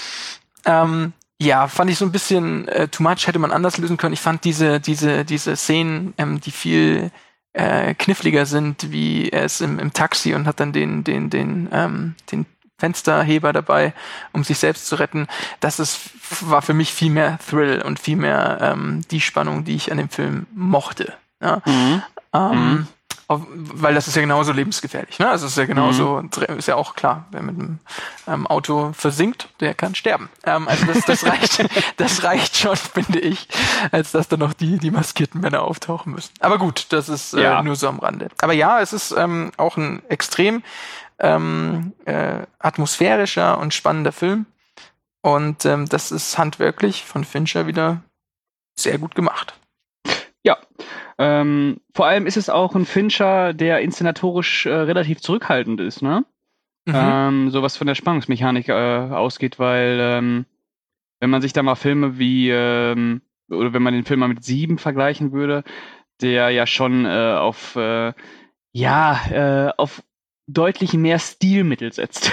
Ähm, ja, fand ich so ein bisschen äh, too much, hätte man anders lösen können. Ich fand diese, diese, diese Szenen, ähm, die viel äh, kniffliger sind, wie er ist im, im Taxi und hat dann den, den, den, ähm, den Fensterheber dabei, um sich selbst zu retten. Das ist, war für mich viel mehr Thrill und viel mehr ähm, die Spannung, die ich an dem Film mochte. Ja? Mhm. Ähm, Mhm. auf, weil das ist ja genauso lebensgefährlich. Ne? Also es ist ja genauso, ist ja auch klar, wer mit einem ähm, Auto versinkt, der kann sterben. Ähm, also das, das reicht, das reicht schon, finde ich, als dass dann noch die, die maskierten Männer auftauchen müssen. Aber gut, das ist äh, Ja. nur so am Rande. Aber ja, es ist ähm, auch ein extrem ähm, äh, atmosphärischer und spannender Film. Und ähm, das ist handwerklich von Fincher wieder sehr gut gemacht. Ja. Ähm, vor allem ist es auch ein Fincher, der inszenatorisch äh, relativ zurückhaltend ist, ne? Mhm. Ähm, so was von der Spannungsmechanik äh, ausgeht, weil ähm, wenn man sich da mal Filme wie ähm, oder wenn man den Film mal mit Sieben vergleichen würde, der ja schon äh, auf äh, ja äh, auf deutlich mehr Stilmittel setzt.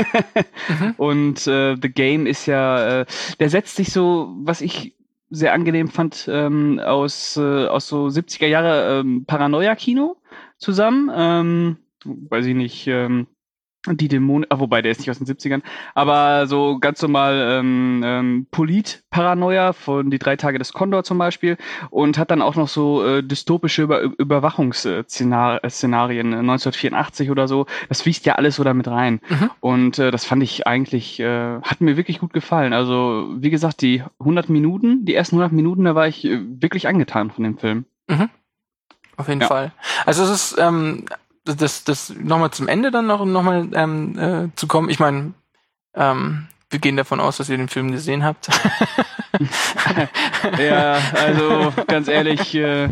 Mhm. Und äh, The Game ist ja, äh, der setzt sich so, was ich sehr angenehm fand, ähm, aus, äh, aus so siebziger Jahre ähm, Paranoia-Kino zusammen. Ähm, weiß ich nicht, ähm, die Dämonen, ah, wobei der ist nicht aus den siebzigern, aber so ganz normal ähm, ähm, Polit-Paranoia von Die drei Tage des Kondor zum Beispiel und hat dann auch noch so äh, dystopische Über Überwachungsszenarien äh, neunzehnhundertvierundachtzig oder so. Das fließt ja alles so damit rein. Mhm. Und äh, das fand ich eigentlich, äh, hat mir wirklich gut gefallen. Also wie gesagt, die hundert Minuten, die ersten hundert Minuten, da war ich äh, wirklich angetan von dem Film. Mhm. Auf jeden Ja. Fall. Also es ist ähm, das, das nochmal zum Ende dann noch, noch mal ähm, äh, zu kommen. Ich meine, ähm, wir gehen davon aus, dass ihr den Film gesehen habt. Ja, also ganz ehrlich, äh,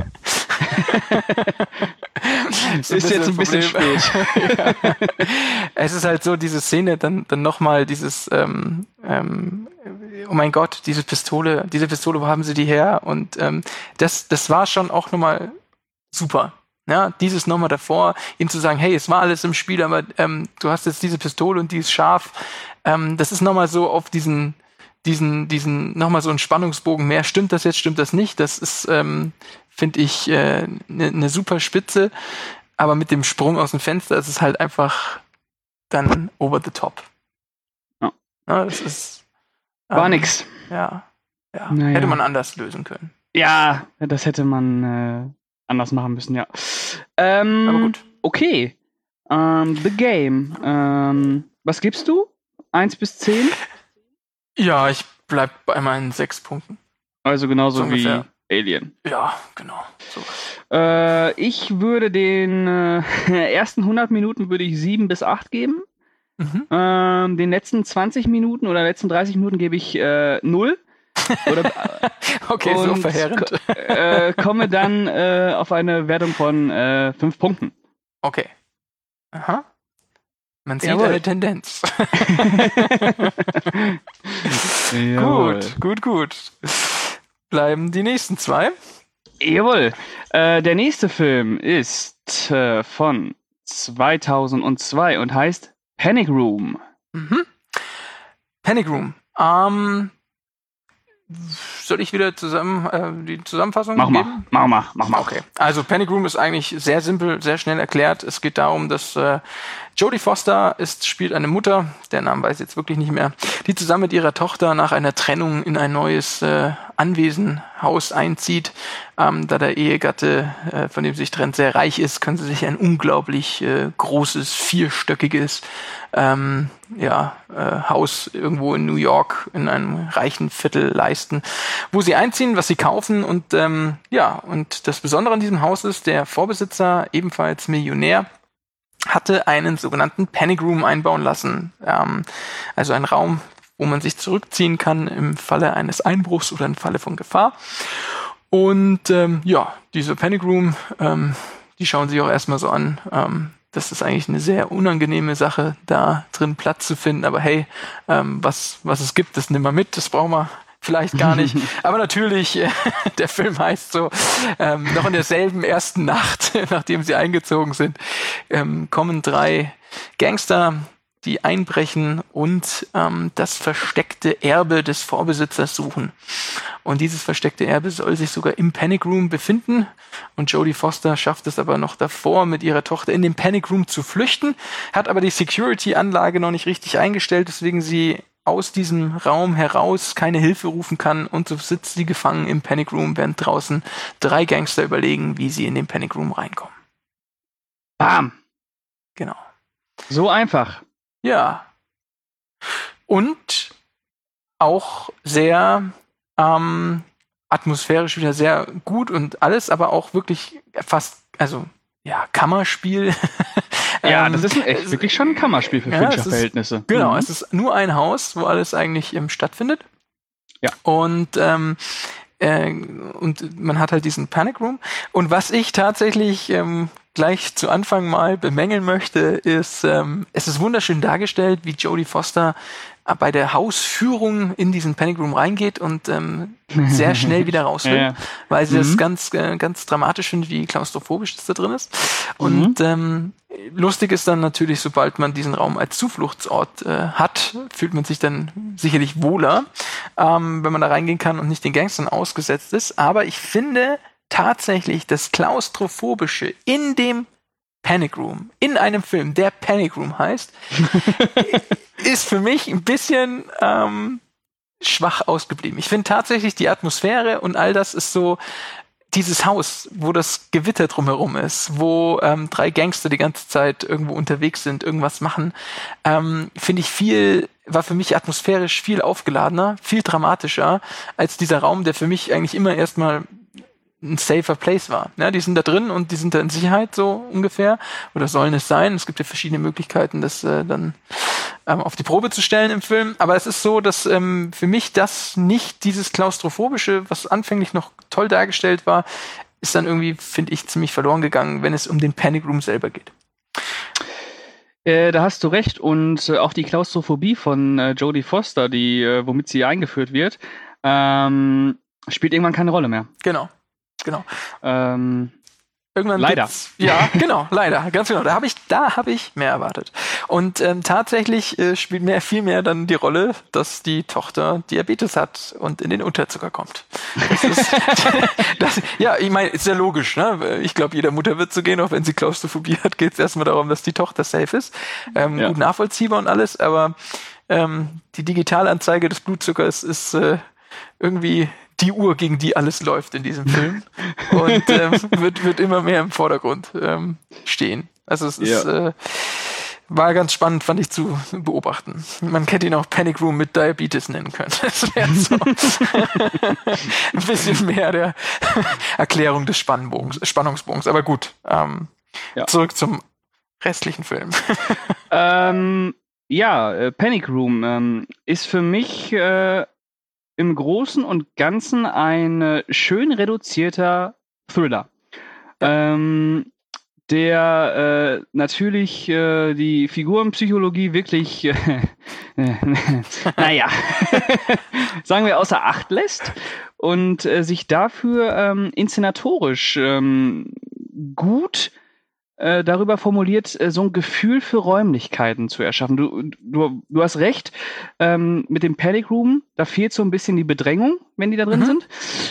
So ist jetzt ein bisschen Problem. spät. Ja. Es ist halt so, diese Szene, dann, dann nochmal dieses, ähm, ähm, oh mein Gott, diese Pistole, diese Pistole, wo haben sie die her? Und ähm, das, das war schon auch nochmal super. Ja, dieses nochmal davor, ihm zu sagen, hey, es war alles im Spiel, aber ähm, du hast jetzt diese Pistole und die ist scharf. Ähm, das ist nochmal so auf diesen, diesen, diesen, nochmal so ein Spannungsbogen mehr. Stimmt das jetzt, stimmt das nicht? Das ist, ähm, finde ich, eine äh, ne, ne super Spitze. Aber mit dem Sprung aus dem Fenster ist es halt einfach dann over the top. Ja. Ja, das ist, War ähm, nix. Ja, ja. Naja. Hätte man anders lösen können. Ja, das hätte man äh, anders machen müssen, ja. Ähm, Aber gut. Okay. Ähm, The Game. Ähm, was gibst du? Eins bis zehn? Ja, ich bleib bei meinen sechs Punkten. Also genauso So wie ungefähr. Alien. Ja, genau. So. Äh, ich würde den äh, ersten hundert Minuten würde ich sieben bis acht geben. Mhm. Ähm, den letzten zwanzig Minuten oder letzten dreißig Minuten gebe ich äh, null. Oder, Okay, so und verheerend. ko- äh, komme dann äh, auf eine Wertung von äh, fünf Punkten. Okay. Aha. Man sieht Jawohl. eine Tendenz. Jawohl. Gut, gut, gut. Bleiben die nächsten zwei. Jawohl. Äh, der nächste Film ist äh, von zweitausendzwei und heißt Panic Room. Mhm. Panic Room. Ähm, soll ich wieder zusammen äh, die Zusammenfassung Mach mal, geben? mach mal, mach mal. Okay, also Panic Room ist eigentlich sehr simpel, sehr schnell erklärt. Es geht darum, dass äh, Jodie Foster ist, spielt eine Mutter, der Name weiß ich jetzt wirklich nicht mehr, die zusammen mit ihrer Tochter nach einer Trennung in ein neues äh, Anwesenhaus einzieht. Ähm, da der Ehegatte, äh, von dem sie sich trennt, sehr reich ist, können sie sich ein unglaublich äh, großes, vierstöckiges ähm, ja, äh, Haus irgendwo in New York in einem reichen Viertel leisten, wo sie einziehen, was sie kaufen. Und ähm, ja, und das Besondere an diesem Haus ist, der Vorbesitzer, ebenfalls Millionär, hatte einen sogenannten Panic Room einbauen lassen. Ähm, also ein Raum, wo man sich zurückziehen kann im Falle eines Einbruchs oder im Falle von Gefahr. Und ähm, ja, diese Panic Room, ähm, die schauen sich auch erstmal so an. Ähm, das ist eigentlich eine sehr unangenehme Sache, da drin Platz zu finden. Aber hey, ähm, was, was es gibt, das nehmen wir mit, das brauchen wir vielleicht gar nicht. Aber natürlich, äh, der Film heißt so, ähm, noch in derselben ersten Nacht, nachdem sie eingezogen sind, ähm, kommen drei Gangster, die einbrechen und ähm, das versteckte Erbe des Vorbesitzers suchen. Und dieses versteckte Erbe soll sich sogar im Panic Room befinden. Und Jodie Foster schafft es aber noch davor, mit ihrer Tochter in den Panic Room zu flüchten, hat aber die Security-Anlage noch nicht richtig eingestellt, weswegen sie aus diesem Raum heraus keine Hilfe rufen kann und so sitzt sie gefangen im Panic Room, während draußen drei Gangster überlegen, wie sie in den Panic Room reinkommen. Bam. Genau. So einfach. Ja. Und auch sehr ähm, atmosphärisch wieder sehr gut und alles, aber auch wirklich fast, also ja, Kammerspiel. Ja, ähm, das ist ein, echt wirklich schon ein Kammerspiel für ja, Fincher es ist- Verhältnisse. Genau, Mhm. es ist nur ein Haus, wo alles eigentlich ähm, stattfindet. Ja. Und ähm, äh, und man hat halt diesen Panic Room. Und was ich tatsächlich ähm, gleich zu Anfang mal bemängeln möchte, ist, ähm, es ist wunderschön dargestellt, wie Jodie Foster äh, bei der Hausführung in diesen Panic Room reingeht und ähm, sehr schnell wieder raus will, Ja, ja. weil sie das Mhm. ganz, äh, ganz dramatisch findet, wie klaustrophobisch das da drin ist. Und ähm, lustig ist dann natürlich, sobald man diesen Raum als Zufluchtsort äh, hat, fühlt man sich dann sicherlich wohler, ähm, wenn man da reingehen kann und nicht den Gangstern ausgesetzt ist. Aber ich finde tatsächlich das Klaustrophobische in dem Panic Room, in einem Film, der Panic Room heißt, ist für mich ein bisschen ähm, schwach ausgeblieben. Ich finde tatsächlich die Atmosphäre und all das ist so dieses Haus, wo das Gewitter drumherum ist, wo ähm, drei Gangster die ganze Zeit irgendwo unterwegs sind, irgendwas machen, ähm, finde ich viel, war für mich atmosphärisch viel aufgeladener, viel dramatischer als dieser Raum, der für mich eigentlich immer erstmal ein safer Place war. Ja, die sind da drin und die sind da in Sicherheit so ungefähr oder sollen es sein. Es gibt ja verschiedene Möglichkeiten, das äh, dann ähm, auf die Probe zu stellen im Film. Aber es ist so, dass ähm, für mich das nicht dieses Klaustrophobische, was anfänglich noch toll dargestellt war, ist dann irgendwie, finde ich, ziemlich verloren gegangen, wenn es um den Panic Room selber geht. Äh, da hast du recht. Und äh, auch die Klaustrophobie von äh, Jodie Foster, die, äh, womit sie eingeführt wird, ähm, spielt irgendwann keine Rolle mehr. Genau. Genau. Ähm, Irgendwann Leider. gibt's- Ja, genau, leider, ganz genau. Da habe ich, da habe ich mehr erwartet. Und ähm, tatsächlich äh, spielt mehr, viel mehr dann die Rolle, dass die Tochter Diabetes hat und in den Unterzucker kommt. Das ist, das, ja, ich meine, ist ja logisch. Ne? Ich glaube, jeder Mutter wird so gehen, auch wenn sie Klaustrophobie hat, geht es erstmal darum, dass die Tochter safe ist. Ähm, Ja. Gut nachvollziehbar und alles, aber ähm, die Digitalanzeige des Blutzuckers ist äh, irgendwie die Uhr, gegen die alles läuft in diesem Film und ähm, wird, wird immer mehr im Vordergrund ähm, stehen. Also es ist Ja. äh, war ganz spannend, fand ich zu beobachten. Man hätte ihn auch Panic Room mit Diabetes nennen können. Das wäre so ein bisschen mehr der Erklärung des Spannbogens, Spannungsbogens. Aber gut, ähm, ja. Zurück zum restlichen Film. ähm, ja, äh, Panic Room ähm, ist für mich äh, im Großen und Ganzen ein äh, schön reduzierter Thriller. Ja. Ähm, der äh, natürlich äh, die Figurenpsychologie wirklich, äh, naja, sagen wir, außer Acht lässt und äh, sich dafür ähm, inszenatorisch ähm, gut äh, darüber formuliert, äh, so ein Gefühl für Räumlichkeiten zu erschaffen. Du, du, du hast recht, ähm, mit dem Panic Room, da fehlt so ein bisschen die Bedrängung, wenn die da drin mhm. sind.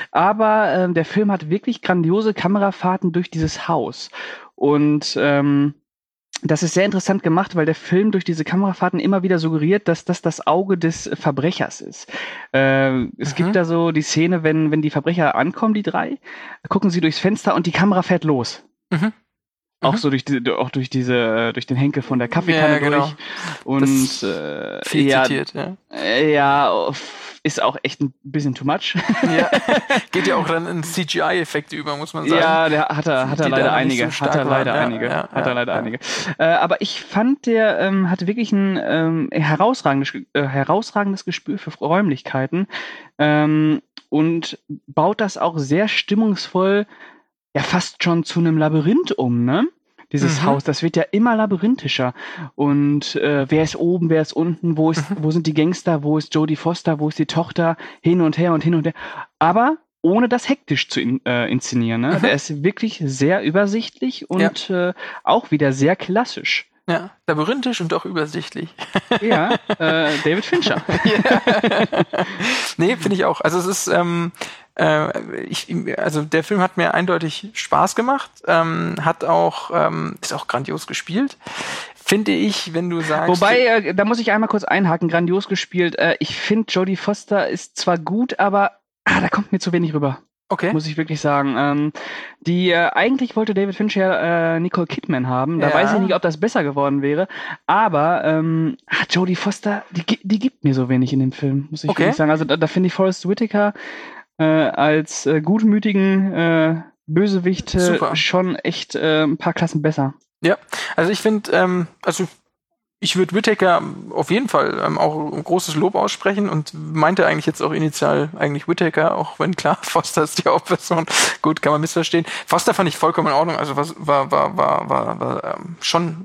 Aber äh, der Film hat wirklich grandiose Kamerafahrten durch dieses Haus. Und ähm, das ist sehr interessant gemacht, weil der Film durch diese Kamerafahrten immer wieder suggeriert, dass das das Auge des Verbrechers ist. Äh, es mhm. gibt da so die Szene, wenn, wenn die Verbrecher ankommen, die drei, gucken sie durchs Fenster und die Kamera fährt los. Mhm. Auch mhm. so durch die, auch durch diese, durch den Henkel von der Kaffeekanne ja, genau. durch. Und äh, viel ja, zitiert, ja. Äh, ja, ist auch echt ein bisschen too much. Ja. Geht ja auch dann in C G I-Effekte über, muss man sagen. Ja, der hat er, hat er leider einige. So hat er leider waren. einige. Ja, ja, hat er leider ja. einige. Äh, aber ich fand, der ähm, hatte wirklich ein ähm, herausragendes, äh, herausragendes Gespür für Räumlichkeiten ähm, und baut das auch sehr stimmungsvoll ja fast schon zu einem Labyrinth um, ne? Dieses mhm. Haus, das wird ja immer labyrinthischer. Und äh, wer ist oben, wer ist unten, wo ist, mhm. wo sind die Gangster, wo ist Jodie Foster, wo ist die Tochter, hin und her und hin und her. Aber ohne das hektisch zu in, äh, inszenieren, ne? Mhm. Der ist wirklich sehr übersichtlich und ja. äh, auch wieder sehr klassisch. Ja, labyrinthisch und auch übersichtlich. Ja, äh, David Fincher. Ja. Nee, finde ich auch. Also es ist, ähm, äh, ich, also der Film hat mir eindeutig Spaß gemacht, ähm, hat auch, ähm, ist auch grandios gespielt. Finde ich, wenn du sagst... Wobei, äh, da muss ich einmal kurz einhaken, grandios gespielt. Äh, ich finde, Jodie Foster ist zwar gut, aber ah, da kommt mir zu wenig rüber. Okay. Muss ich wirklich sagen. Ähm, die äh, eigentlich wollte David Fincher äh, Nicole Kidman haben. Da ja. weiß ich nicht, ob das besser geworden wäre. Aber ähm, Jodie Foster, die, die gibt mir so wenig in dem Film, muss ich okay. wirklich sagen. Also da, da finde ich Forest Whitaker äh, als äh, gutmütigen äh, Bösewicht äh, schon echt äh, ein paar Klassen besser. Ja, also ich finde, ähm, also ich würde Whittaker auf jeden Fall ähm, auch ein großes Lob aussprechen und meinte eigentlich jetzt auch initial eigentlich Whittaker, auch wenn klar, Foster ist die Hauptperson. Gut, kann man missverstehen. Foster fand ich vollkommen in Ordnung, also was war war war war, war ähm, schon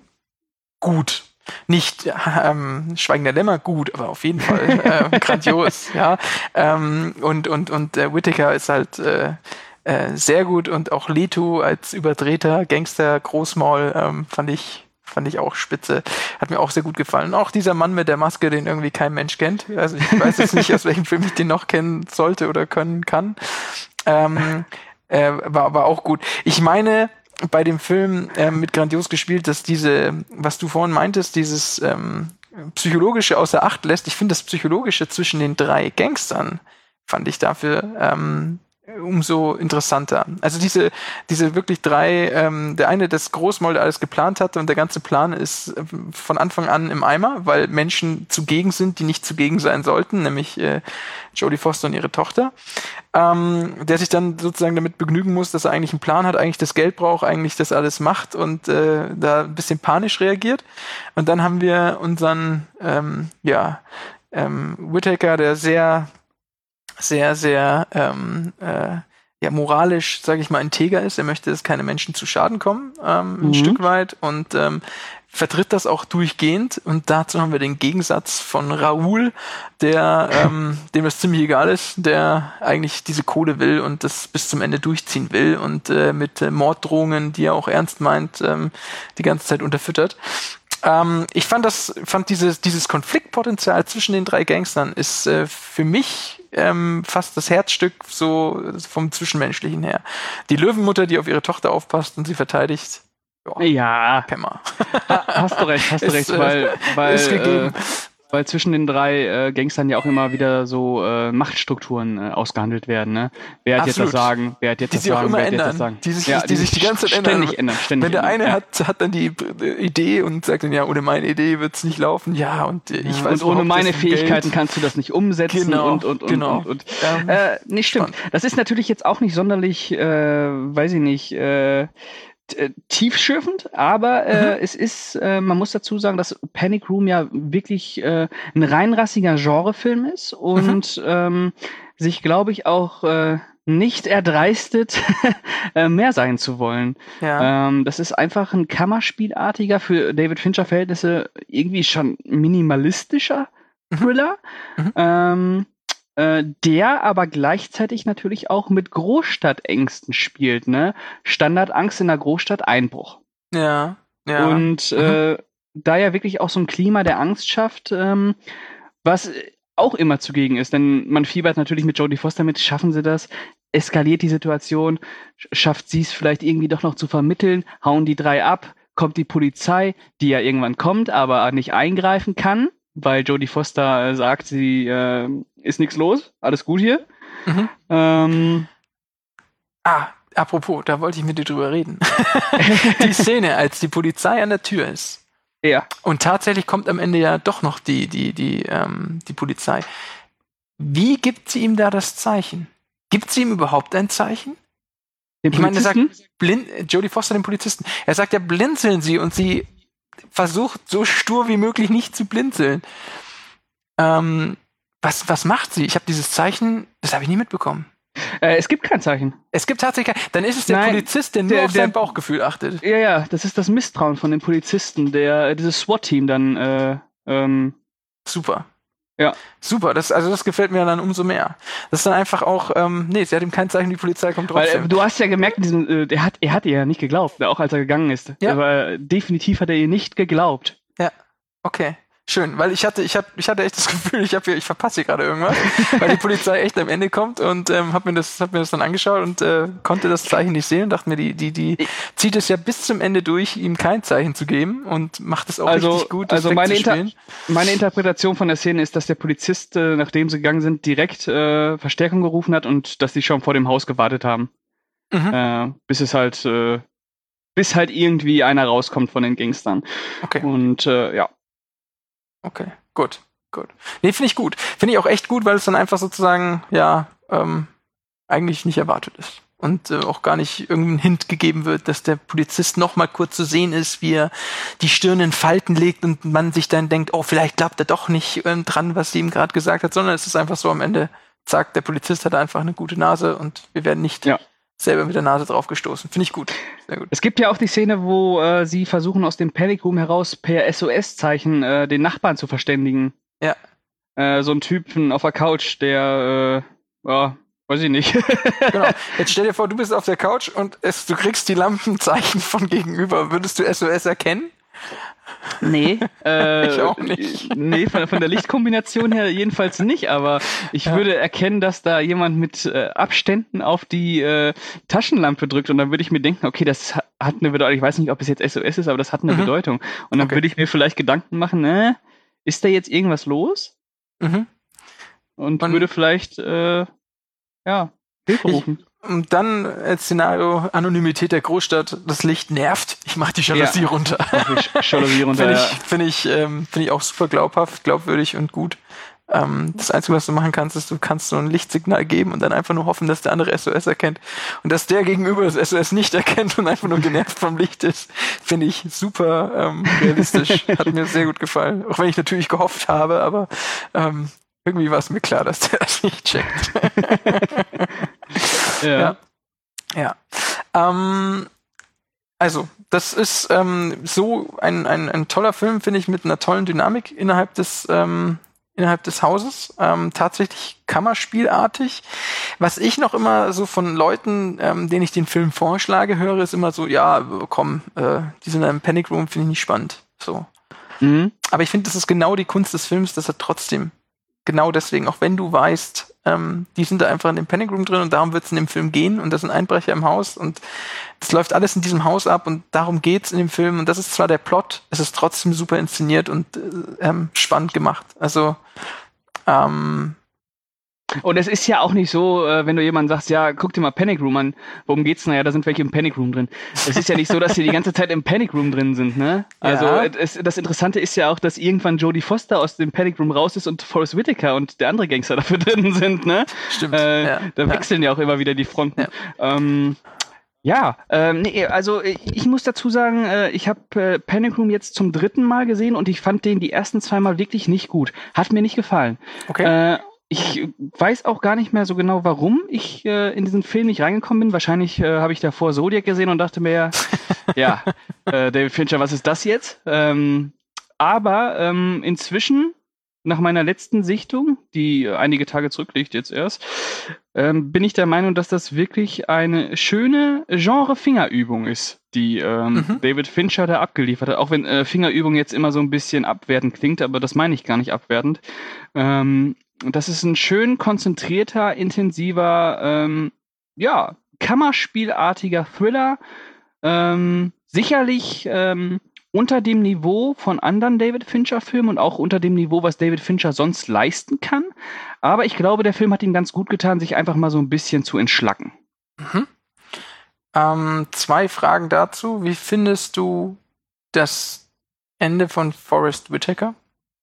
gut. Nicht ähm, Schweigen der Lämmer gut, aber auf jeden Fall äh, grandios, ja. Ähm, und und und äh, Whittaker ist halt äh, äh, sehr gut und auch Leto als überdrehter Gangster Großmaul ähm, fand ich Fand ich auch spitze. Hat mir auch sehr gut gefallen. Und auch dieser Mann mit der Maske, den irgendwie kein Mensch kennt. Also ich weiß jetzt nicht, aus welchem Film ich den noch kennen sollte oder können kann. Ähm, äh, war, war auch gut. Ich meine, bei dem Film äh, mit grandios gespielt, dass diese, was du vorhin meintest, dieses ähm, Psychologische außer Acht lässt. Ich finde das Psychologische zwischen den drei Gangstern fand ich dafür ähm, umso interessanter. Also diese diese wirklich drei, ähm, der eine, das Großmaul, der alles geplant hatte und der ganze Plan ist äh, von Anfang an im Eimer, weil Menschen zugegen sind, die nicht zugegen sein sollten, nämlich äh, Jodie Foster und ihre Tochter, ähm, der sich dann sozusagen damit begnügen muss, dass er eigentlich einen Plan hat, eigentlich das Geld braucht, eigentlich das alles macht und äh, da ein bisschen panisch reagiert. Und dann haben wir unseren ähm, ja ähm, Whittaker, der sehr sehr, sehr ähm, äh, ja, moralisch, sage ich mal, integer ist. Er möchte, dass keine Menschen zu Schaden kommen, ähm, mhm. ein Stück weit und ähm, vertritt das auch durchgehend. Und dazu haben wir den Gegensatz von Raoul, der ähm, dem das ziemlich egal ist, der eigentlich diese Kohle will und das bis zum Ende durchziehen will und äh, mit äh, Morddrohungen, die er auch ernst meint, ähm, die ganze Zeit unterfüttert. Ähm, ich fand das, fand dieses, dieses Konfliktpotenzial zwischen den drei Gangstern ist äh, für mich ähm, fast das Herzstück so vom Zwischenmenschlichen her. Die Löwenmutter, die auf ihre Tochter aufpasst und sie verteidigt. Joa, ja. Pemmer. Ha, hast du recht, hast du ist, recht, weil, weil ist gegeben. Äh, weil zwischen den drei äh, Gangstern ja auch immer wieder so äh, Machtstrukturen äh, ausgehandelt werden. Ne? Wer hat Absolut. jetzt das Sagen, wer hat jetzt Die das sich auch Sagen, immer wer hat jetzt das ändern. Sagen. Die sich, Ja, die sich die ganze Zeit ändern. ständig ändern. Ständig Wenn der ändern. eine ja. hat, hat dann die äh, Idee und sagt dann, ja, ohne meine Idee wird's nicht laufen. Ja, und äh, ich Ja, weiß und ohne überhaupt, meine dass Fähigkeiten Geld- kannst du das nicht umsetzen Genau, und und und genau. und, und. Ähm, Äh, nee, stimmt. spannend. Das ist natürlich jetzt auch nicht sonderlich, äh, weiß ich nicht, äh, t- äh, tiefschürfend, aber äh, Mhm. es ist, äh, man muss dazu sagen, dass Panic Room ja wirklich äh, ein reinrassiger Genrefilm ist und ähm, sich, glaube ich, auch äh, nicht erdreistet, äh, mehr sein zu wollen. Ja. Ähm, das ist einfach ein Kammerspielartiger, für David Fincher-Verhältnisse irgendwie schon minimalistischer Thriller, Mhm. ähm, äh, der aber gleichzeitig natürlich auch mit Großstadtängsten spielt, ne? Standardangst in der Großstadt, Einbruch. Ja. Ja. Und äh, da ja wirklich auch so ein Klima der Angst schafft, ähm, was auch immer zugegen ist, denn man fiebert natürlich mit Jodie Foster mit, schaffen sie das, eskaliert die Situation, sch- schafft sie es vielleicht irgendwie doch noch zu vermitteln, hauen die drei ab, kommt die Polizei, die ja irgendwann kommt, aber nicht eingreifen kann, weil Jodie Foster äh, sagt, sie äh, ist nichts los, alles gut hier. Mhm. Ähm, Ah, apropos, da wollte ich mit dir drüber reden. Die Szene, als die Polizei an der Tür ist. ja. Und tatsächlich kommt am Ende ja doch noch die, die, die, ähm, die Polizei. Wie gibt sie ihm da das Zeichen? Gibt sie ihm überhaupt ein Zeichen? Den Ich meine, er sagt, Polizisten? blind, Jodie Foster, den Polizisten. Er sagt ja, blinzeln Sie, und sie versucht so stur wie möglich nicht zu blinzeln. Ähm, was, was macht sie? Ich habe dieses Zeichen, das habe ich nie mitbekommen. Äh, es gibt kein Zeichen. Es gibt tatsächlich, kein- dann ist es der Nein, Polizist, der nur der- auf sein der- Bauchgefühl achtet. Ja, ja, das ist das Misstrauen von den Polizisten, der dieses SWAT-Team dann äh, ähm, Super. Ja. Super, das, also das gefällt mir dann umso mehr. Das ist dann einfach auch, ähm, nee, sie hat ihm kein Zeichen, die Polizei kommt Weil trotzdem. äh, du hast ja gemerkt, in diesem, äh, der hat, er hat ihr ja nicht geglaubt, ne, auch als er gegangen ist. Ja. Aber äh, definitiv hat er ihr nicht geglaubt. Okay, schön, weil ich hatte, ich hab, ich hatte echt das Gefühl, ich habe hier, ich verpasse hier gerade irgendwas, weil die Polizei echt am Ende kommt, und ähm, hab mir das, hab mir das dann angeschaut und äh, konnte das Zeichen nicht sehen und dachte mir, die, die, die zieht es ja bis zum Ende durch, ihm kein Zeichen zu geben, und macht es auch Also, richtig gut, das also meine, Inter wegzuspielen. meine Interpretation von der Szene ist, dass der Polizist, äh, nachdem sie gegangen sind, direkt äh, Verstärkung gerufen hat und dass sie schon vor dem Haus gewartet haben. Mhm. Äh, bis es halt, äh, bis halt irgendwie einer rauskommt von den Gangstern. Okay. Und äh, ja. Okay, gut, gut. Nee, finde ich gut. Finde ich auch echt gut, weil es dann einfach sozusagen, ja, ähm, eigentlich nicht erwartet ist. Und äh, auch gar nicht irgendein Hint gegeben wird, dass der Polizist noch mal kurz zu sehen ist, wie er die Stirn in Falten legt und man sich dann denkt, oh, vielleicht glaubt er doch nicht äh, dran, was sie ihm gerade gesagt hat, sondern es ist einfach so am Ende, zack, der Polizist hat einfach eine gute Nase und wir werden nicht Ja. selber mit der Nase drauf gestoßen. Finde ich gut. Sehr gut. Es gibt ja auch die Szene, wo äh, sie versuchen, aus dem Panic Room heraus per S O S-Zeichen äh, den Nachbarn zu verständigen. Ja. Äh, so ein Typen auf der Couch, der, äh, ja, weiß ich nicht. Genau. Jetzt stell dir vor, du bist auf der Couch und es, du kriegst die Lampenzeichen von gegenüber. Würdest du S O S erkennen? Nee. Äh, Ich auch nicht. Nee, von, von der Lichtkombination her jedenfalls nicht, aber ich Ja. würde erkennen, dass da jemand mit äh, Abständen auf die äh, Taschenlampe drückt, und dann würde ich mir denken, okay, das ha- hat eine Bedeutung. Ich weiß nicht, ob es jetzt S O S ist, aber das hat eine Mhm. Bedeutung. Und dann Okay. würde ich mir vielleicht Gedanken machen, ne, ist da jetzt irgendwas los? Mhm. Und, Und- würde vielleicht, äh, ja, Hilfe Ich- rufen. Und dann als Szenario, Anonymität der Großstadt, das Licht nervt, ich mach die Jalousie Ja. runter. Jalousie runter. Finde Ja. ich, finde ich, ähm, finde ich auch super glaubhaft, glaubwürdig und gut. Ähm, das Einzige, was du machen kannst, ist, du kannst so ein Lichtsignal geben und dann einfach nur hoffen, dass der andere S O S erkennt. Und dass der gegenüber das S O S nicht erkennt und einfach nur genervt vom Licht ist, finde ich super ähm, realistisch. Hat mir sehr gut gefallen. Auch wenn ich natürlich gehofft habe, aber ähm, irgendwie war es mir klar, dass der das nicht checkt. Ja. Ja. Ja. Ähm, also, das ist ähm, so ein, ein, ein toller Film, finde ich, mit einer tollen Dynamik innerhalb des, ähm, innerhalb des Hauses. Ähm, tatsächlich kammerspielartig. Was ich noch immer so von Leuten, ähm, denen ich den Film vorschlage, höre, ist immer so, ja, komm, äh, die sind in einem Panic Room, finde ich nicht spannend. So. Mhm. Aber ich finde, das ist genau die Kunst des Films, dass er trotzdem genau deswegen, auch wenn du weißt, ähm, die sind da einfach in dem Panic Room drin und darum wird es in dem Film gehen und das sind Einbrecher im Haus und es läuft alles in diesem Haus ab und darum geht's in dem Film und das ist zwar der Plot, es ist trotzdem super inszeniert und äh, ähm, spannend gemacht. Also ähm, Und es ist ja auch nicht so, äh, wenn du jemandem sagst, ja, guck dir mal Panic Room an, worum geht's? Naja, da sind welche im Panic Room drin. Es ist ja nicht so, dass die die ganze Zeit im Panic Room drin sind, ne? Also Ja. es, das Interessante ist ja auch, dass irgendwann Jodie Foster aus dem Panic Room raus ist und Forrest Whitaker und der andere Gangster dafür drin sind, ne? Stimmt. Äh, Ja. Da Ja. wechseln ja auch immer wieder die Fronten. Ja. Ähm, Ja, ähm, nee, also ich, ich muss dazu sagen, äh, ich habe äh, Panic Room jetzt zum dritten Mal gesehen und ich fand den die ersten zwei Mal wirklich nicht gut. Hat mir nicht gefallen. Okay. Äh, ich weiß auch gar nicht mehr so genau, warum ich äh, in diesen Film nicht reingekommen bin. Wahrscheinlich äh, habe ich davor Zodiac gesehen und dachte mir, ja, ja äh, David Fincher, was ist das jetzt? Ähm, aber ähm, inzwischen, nach meiner letzten Sichtung, die einige Tage zurückliegt jetzt erst, ähm, bin ich der Meinung, dass das wirklich eine schöne Genre-Fingerübung ist, die ähm, Mhm. David Fincher da abgeliefert hat. Auch wenn äh, Fingerübung jetzt immer so ein bisschen abwertend klingt, aber das meine ich gar nicht abwertend. Ähm, das ist ein schön konzentrierter, intensiver, ähm, ja, Kammerspielartiger Thriller. Ähm, sicherlich ähm, unter dem Niveau von anderen David Fincher-Filmen und auch unter dem Niveau, was David Fincher sonst leisten kann. Aber ich glaube, der Film hat ihm ganz gut getan, sich einfach mal so ein bisschen zu entschlacken. Mhm. Ähm, zwei Fragen dazu. Wie findest du das Ende von Forrest Whitaker?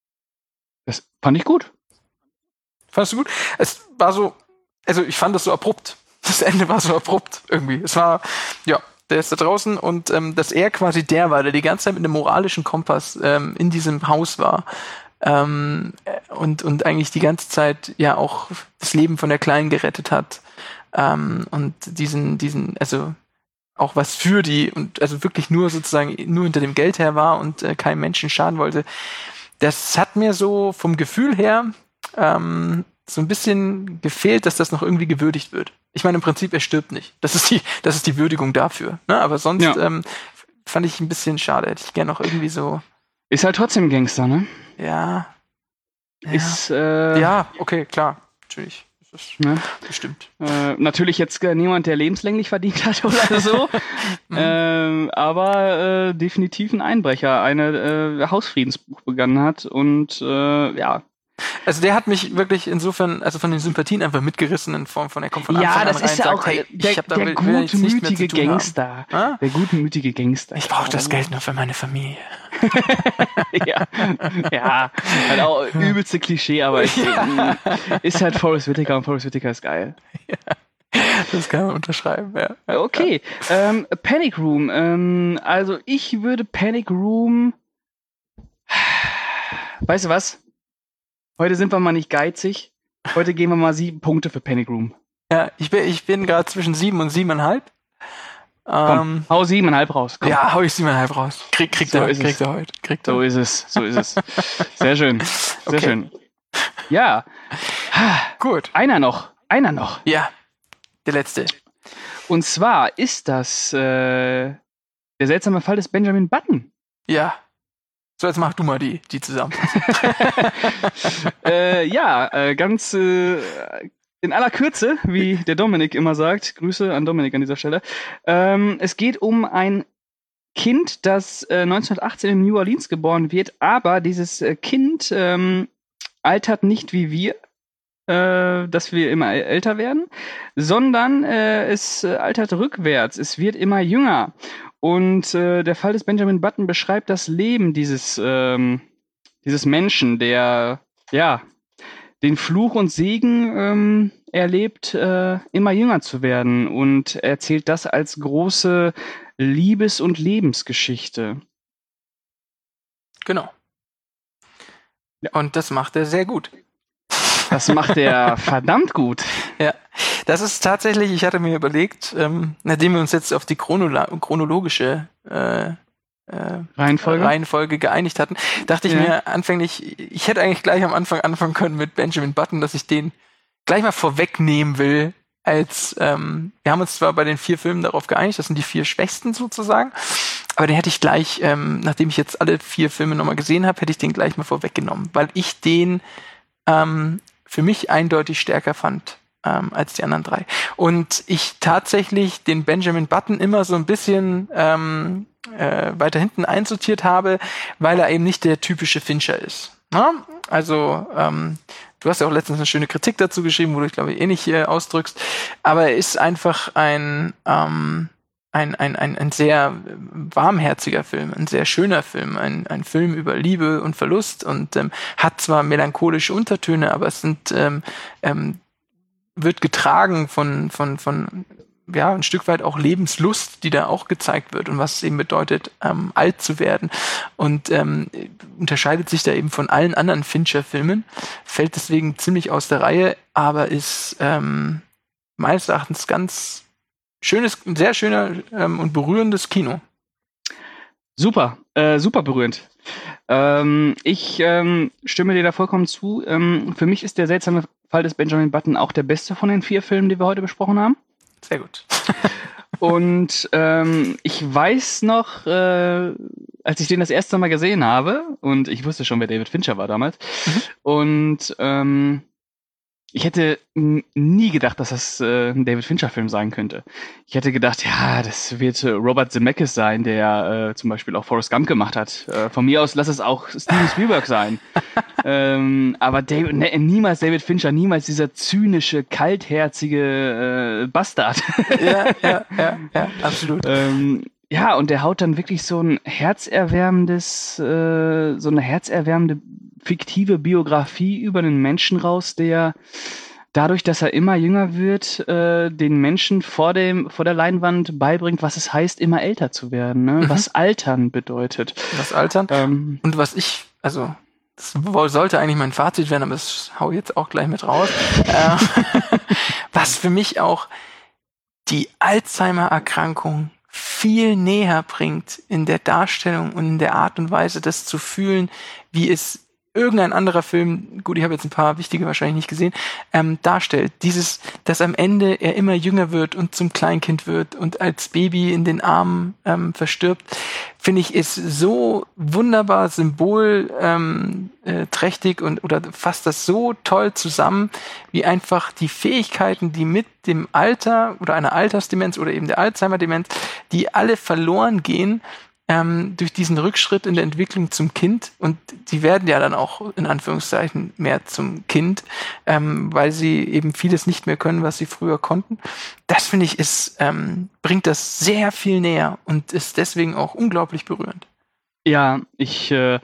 Das fand ich gut. Fandest du gut? Es war so, also ich fand das so abrupt. Das Ende war so abrupt irgendwie. Es war, ja, der ist da draußen und ähm, dass er quasi der war, der die ganze Zeit mit einem moralischen Kompass ähm, in diesem Haus war ähm, und, und eigentlich die ganze Zeit ja auch das Leben von der Kleinen gerettet hat ähm, und diesen, diesen, also auch was für die und also wirklich nur sozusagen nur hinter dem Geld her war und äh, keinem Menschen schaden wollte. Das hat mir so vom Gefühl her ähm, so ein bisschen gefehlt, dass das noch irgendwie gewürdigt wird. Ich meine, im Prinzip, er stirbt nicht. Das ist die, das ist die Würdigung dafür. Ne? Aber sonst Ja. ähm, fand ich ein bisschen schade. Hätte ich gerne noch irgendwie so, Ist halt trotzdem Gangster, ne? ja. Ja, Ist, äh, ja okay, klar. Natürlich. Das ist ne? bestimmt. Äh, natürlich jetzt äh, niemand, der lebenslänglich verdient hat oder so. ähm, aber äh, definitiv ein Einbrecher, eine äh, Hausfriedensbruch begangen hat und äh, ja. Also der hat mich wirklich insofern, also von den Sympathien einfach mitgerissen in Form von, er kommt von Anfang Ja, an das rein ist und ja sagt, auch hey, der, ich hab da der will, will nichts mehr zu gutmütige tun haben. Gangster. Ah? Der gutmütige Gangster. Ich brauche das Geld nur für meine Familie. ja, ja, halt auch übelste Klischee, aber ich, Ja. ist halt Forrest Whitaker und Forrest Whitaker ist geil. Das kann man unterschreiben, ja. Okay, ähm, Panic Room. Ähm, also ich würde Panic Room. Weißt du was? Heute sind wir mal nicht geizig. Heute geben wir mal sieben Punkte für Panic Room. Ja, ich bin, ich bin gerade zwischen sieben und siebeneinhalb. Komm, Ähm, hau siebeneinhalb raus. Komm. ja, hau ich siebeneinhalb raus. Krieg, kriegt So er, ist es. kriegt er heute. Kriegt er. So ist es, so ist es. Sehr schön, sehr Okay. schön. Ja, Gut. einer noch, einer noch. Ja, der letzte. Und zwar ist das äh, der seltsame Fall des Benjamin Button. Ja. So, jetzt mach du mal die, die zusammen. äh, ja, äh, ganz äh, in aller Kürze, wie der Dominik immer sagt. Grüße an Dominik an dieser Stelle. Ähm, es geht um ein Kind, das äh, neunzehnhundertachtzehn in New Orleans geboren wird, aber dieses äh, Kind ähm, altert nicht wie wir, äh, dass wir immer äl- älter werden, sondern äh, es äh, altert rückwärts. Es wird immer jünger. Und äh, der Fall des Benjamin Button beschreibt das Leben dieses, ähm, dieses Menschen, der ja den Fluch und Segen ähm, erlebt, äh, immer jünger zu werden, und erzählt das als große Liebes- und Lebensgeschichte. Genau. Und das macht er sehr gut. Das macht er verdammt gut. Ja, das ist tatsächlich, ich hatte mir überlegt, ähm, nachdem wir uns jetzt auf die chronola- chronologische äh, äh, Reihenfolge? Reihenfolge geeinigt hatten, dachte ich Ja. mir anfänglich, ich hätte eigentlich gleich am Anfang anfangen können mit Benjamin Button, dass ich den gleich mal vorwegnehmen will, als, ähm, wir haben uns zwar bei den vier Filmen darauf geeinigt, das sind die vier Schwächsten sozusagen, aber den hätte ich gleich, ähm, nachdem ich jetzt alle vier Filme nochmal gesehen habe, hätte ich den gleich mal vorweggenommen, weil ich den ähm, für mich eindeutig stärker fand ähm, als die anderen drei. Und ich tatsächlich den Benjamin Button immer so ein bisschen ähm, äh, weiter hinten einsortiert habe, weil er eben nicht der typische Fincher ist. Na? Also ähm, du hast ja auch letztens eine schöne Kritik dazu geschrieben, wo du, ich glaube, ähnlich äh, ausdrückst. Aber er ist einfach ein, ähm, ein, ein, ein, ein sehr warmherziger Film, ein sehr schöner Film, ein, ein Film über Liebe und Verlust und ähm, hat zwar melancholische Untertöne, aber es sind ähm, ähm, wird getragen von, von, von ja, ein Stück weit auch Lebenslust, die da auch gezeigt wird und was es eben bedeutet, ähm, alt zu werden. Und ähm, unterscheidet sich da eben von allen anderen Fincher-Filmen, fällt deswegen ziemlich aus der Reihe, aber ist ähm, meines Erachtens ganz schönes, sehr schöner ähm, und berührendes Kino. Super, äh, super berührend. Ähm, ich ähm, stimme dir da vollkommen zu. Ähm, für mich ist der seltsame Fall des Benjamin Button auch der beste von den vier Filmen, die wir heute besprochen haben. Sehr gut. Und ähm, ich weiß noch, äh, als ich den das erste Mal gesehen habe, und ich wusste schon, wer David Fincher war damals, mhm. und ähm, ich hätte n- nie gedacht, dass das äh, ein David Fincher-Film sein könnte. Ich hätte gedacht, ja, das wird äh, Robert Zemeckis sein, der äh, zum Beispiel auch Forrest Gump gemacht hat. Äh, von mir aus lass es auch Steven Spielberg sein. ähm, aber David, ne, niemals David Fincher, niemals dieser zynische, kaltherzige äh, Bastard. ja, ja, ja, ja, absolut. ähm, ja, und der haut dann wirklich so ein herzerwärmendes, äh, so eine herzerwärmende fiktive Biografie über einen Menschen raus, der dadurch, dass er immer jünger wird, äh, den Menschen vor dem vor der Leinwand beibringt, was es heißt, immer älter zu werden, ne? Mhm. Was Altern bedeutet. Was Altern? Ähm, und was ich, also das sollte eigentlich mein Fazit werden, aber das hau ich jetzt auch gleich mit raus. äh, was für mich auch die Alzheimer-Erkrankung viel näher bringt in der Darstellung und in der Art und Weise, das zu fühlen, wie es irgendein anderer Film, gut, ich habe jetzt ein paar wichtige wahrscheinlich nicht gesehen, ähm, darstellt. Dieses, dass am Ende er immer jünger wird und zum Kleinkind wird und als Baby in den Armen ähm, verstirbt, finde ich, ist so wunderbar symbolträchtig ähm, äh, trächtig und oder fasst das so toll zusammen, wie einfach die Fähigkeiten, die mit dem Alter oder einer Altersdemenz oder eben der Alzheimer-Demenz, die alle verloren gehen, Ähm, durch diesen Rückschritt in der Entwicklung zum Kind, und sie werden ja dann auch in Anführungszeichen mehr zum Kind, ähm, weil sie eben vieles nicht mehr können, was sie früher konnten. Das finde ich ist, ähm, bringt das sehr viel näher und ist deswegen auch unglaublich berührend. Ja, ich äh,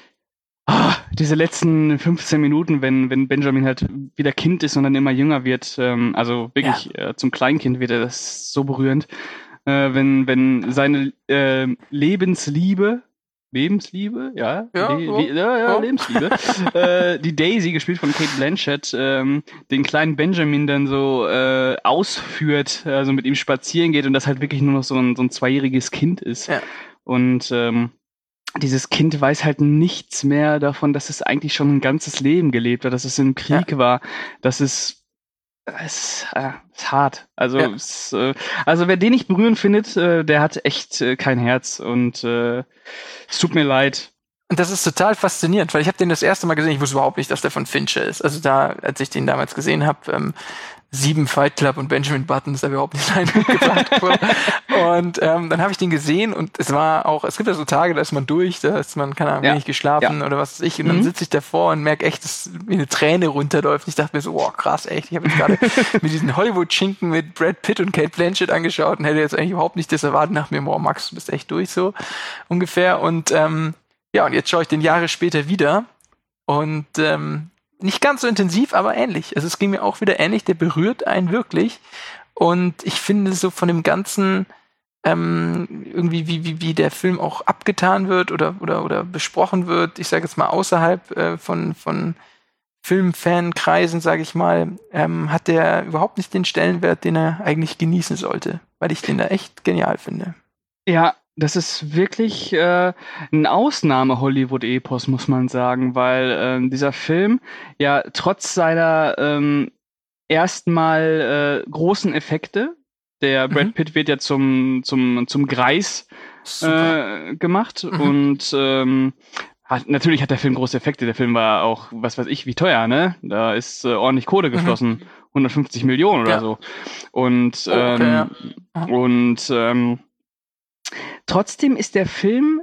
oh, diese letzten fünfzehn Minuten, wenn, wenn Benjamin halt wieder Kind ist und dann immer jünger wird, ähm, also wirklich ja. äh, zum Kleinkind wird, er das ist so berührend. Äh, wenn, wenn seine äh, Lebensliebe, Lebensliebe, ja, ja, Le- oh, Le- ja, ja oh. Lebensliebe, äh, die Daisy, gespielt von Cate Blanchett, ähm, den kleinen Benjamin dann so äh, ausführt, also mit ihm spazieren geht und das halt wirklich nur noch so ein, so ein zweijähriges Kind ist. Ja. Und ähm, dieses Kind weiß halt nichts mehr davon, dass es eigentlich schon ein ganzes Leben gelebt hat, dass es im Krieg ja. war, dass es Es äh, ist hart. Also, ja. es, äh, also wer den nicht berührend findet, äh, der hat echt äh, kein Herz und äh, es tut mir leid. Und das ist total faszinierend, weil ich habe den das erste Mal gesehen, ich wusste überhaupt nicht, dass der von Fincher ist. Also da, als ich den damals gesehen habe, ähm, sieben Fight Club und Benjamin Button ist da überhaupt nicht reingebracht. Und ähm, dann habe ich den gesehen und es war auch, es gibt ja so Tage, da ist man durch, da ist man, keine Ahnung, ja. wenig geschlafen ja. oder was weiß ich. Und dann mhm. sitze ich davor und merke echt, dass mir eine Träne runterläuft. Und ich dachte mir so, oh krass, echt. Ich habe mich gerade mit diesen Hollywood-Schinken mit Brad Pitt und Cate Blanchett angeschaut und hätte jetzt eigentlich überhaupt nicht das erwartet nach mir, boah, Max, du bist echt durch so ungefähr. Und ähm, ja, und jetzt schaue ich den Jahre später wieder und ähm, nicht ganz so intensiv, aber ähnlich. Also es ging mir auch wieder ähnlich, der berührt einen wirklich. Und ich finde so von dem Ganzen ähm, irgendwie, wie, wie, wie der Film auch abgetan wird oder, oder, oder besprochen wird, ich sage jetzt mal außerhalb äh, von, von Filmfankreisen, sage ich mal, ähm, hat der überhaupt nicht den Stellenwert, den er eigentlich genießen sollte, weil ich den da echt genial finde. Ja, das ist wirklich äh, ein Ausnahme-Hollywood-Epos, muss man sagen, weil ähm, dieser Film ja trotz seiner ähm, erstmal äh, großen Effekte, der Brad mhm. Pitt wird ja zum, zum, zum Greis äh, gemacht mhm. und ähm, hat, natürlich hat der Film große Effekte. Der Film war auch, was weiß ich, wie teuer, ne? Da ist äh, ordentlich Kohle geflossen. Mhm. hundertfünfzig Millionen oder ja. so. Und, oh, okay, ähm, ja. und ähm, trotzdem ist der Film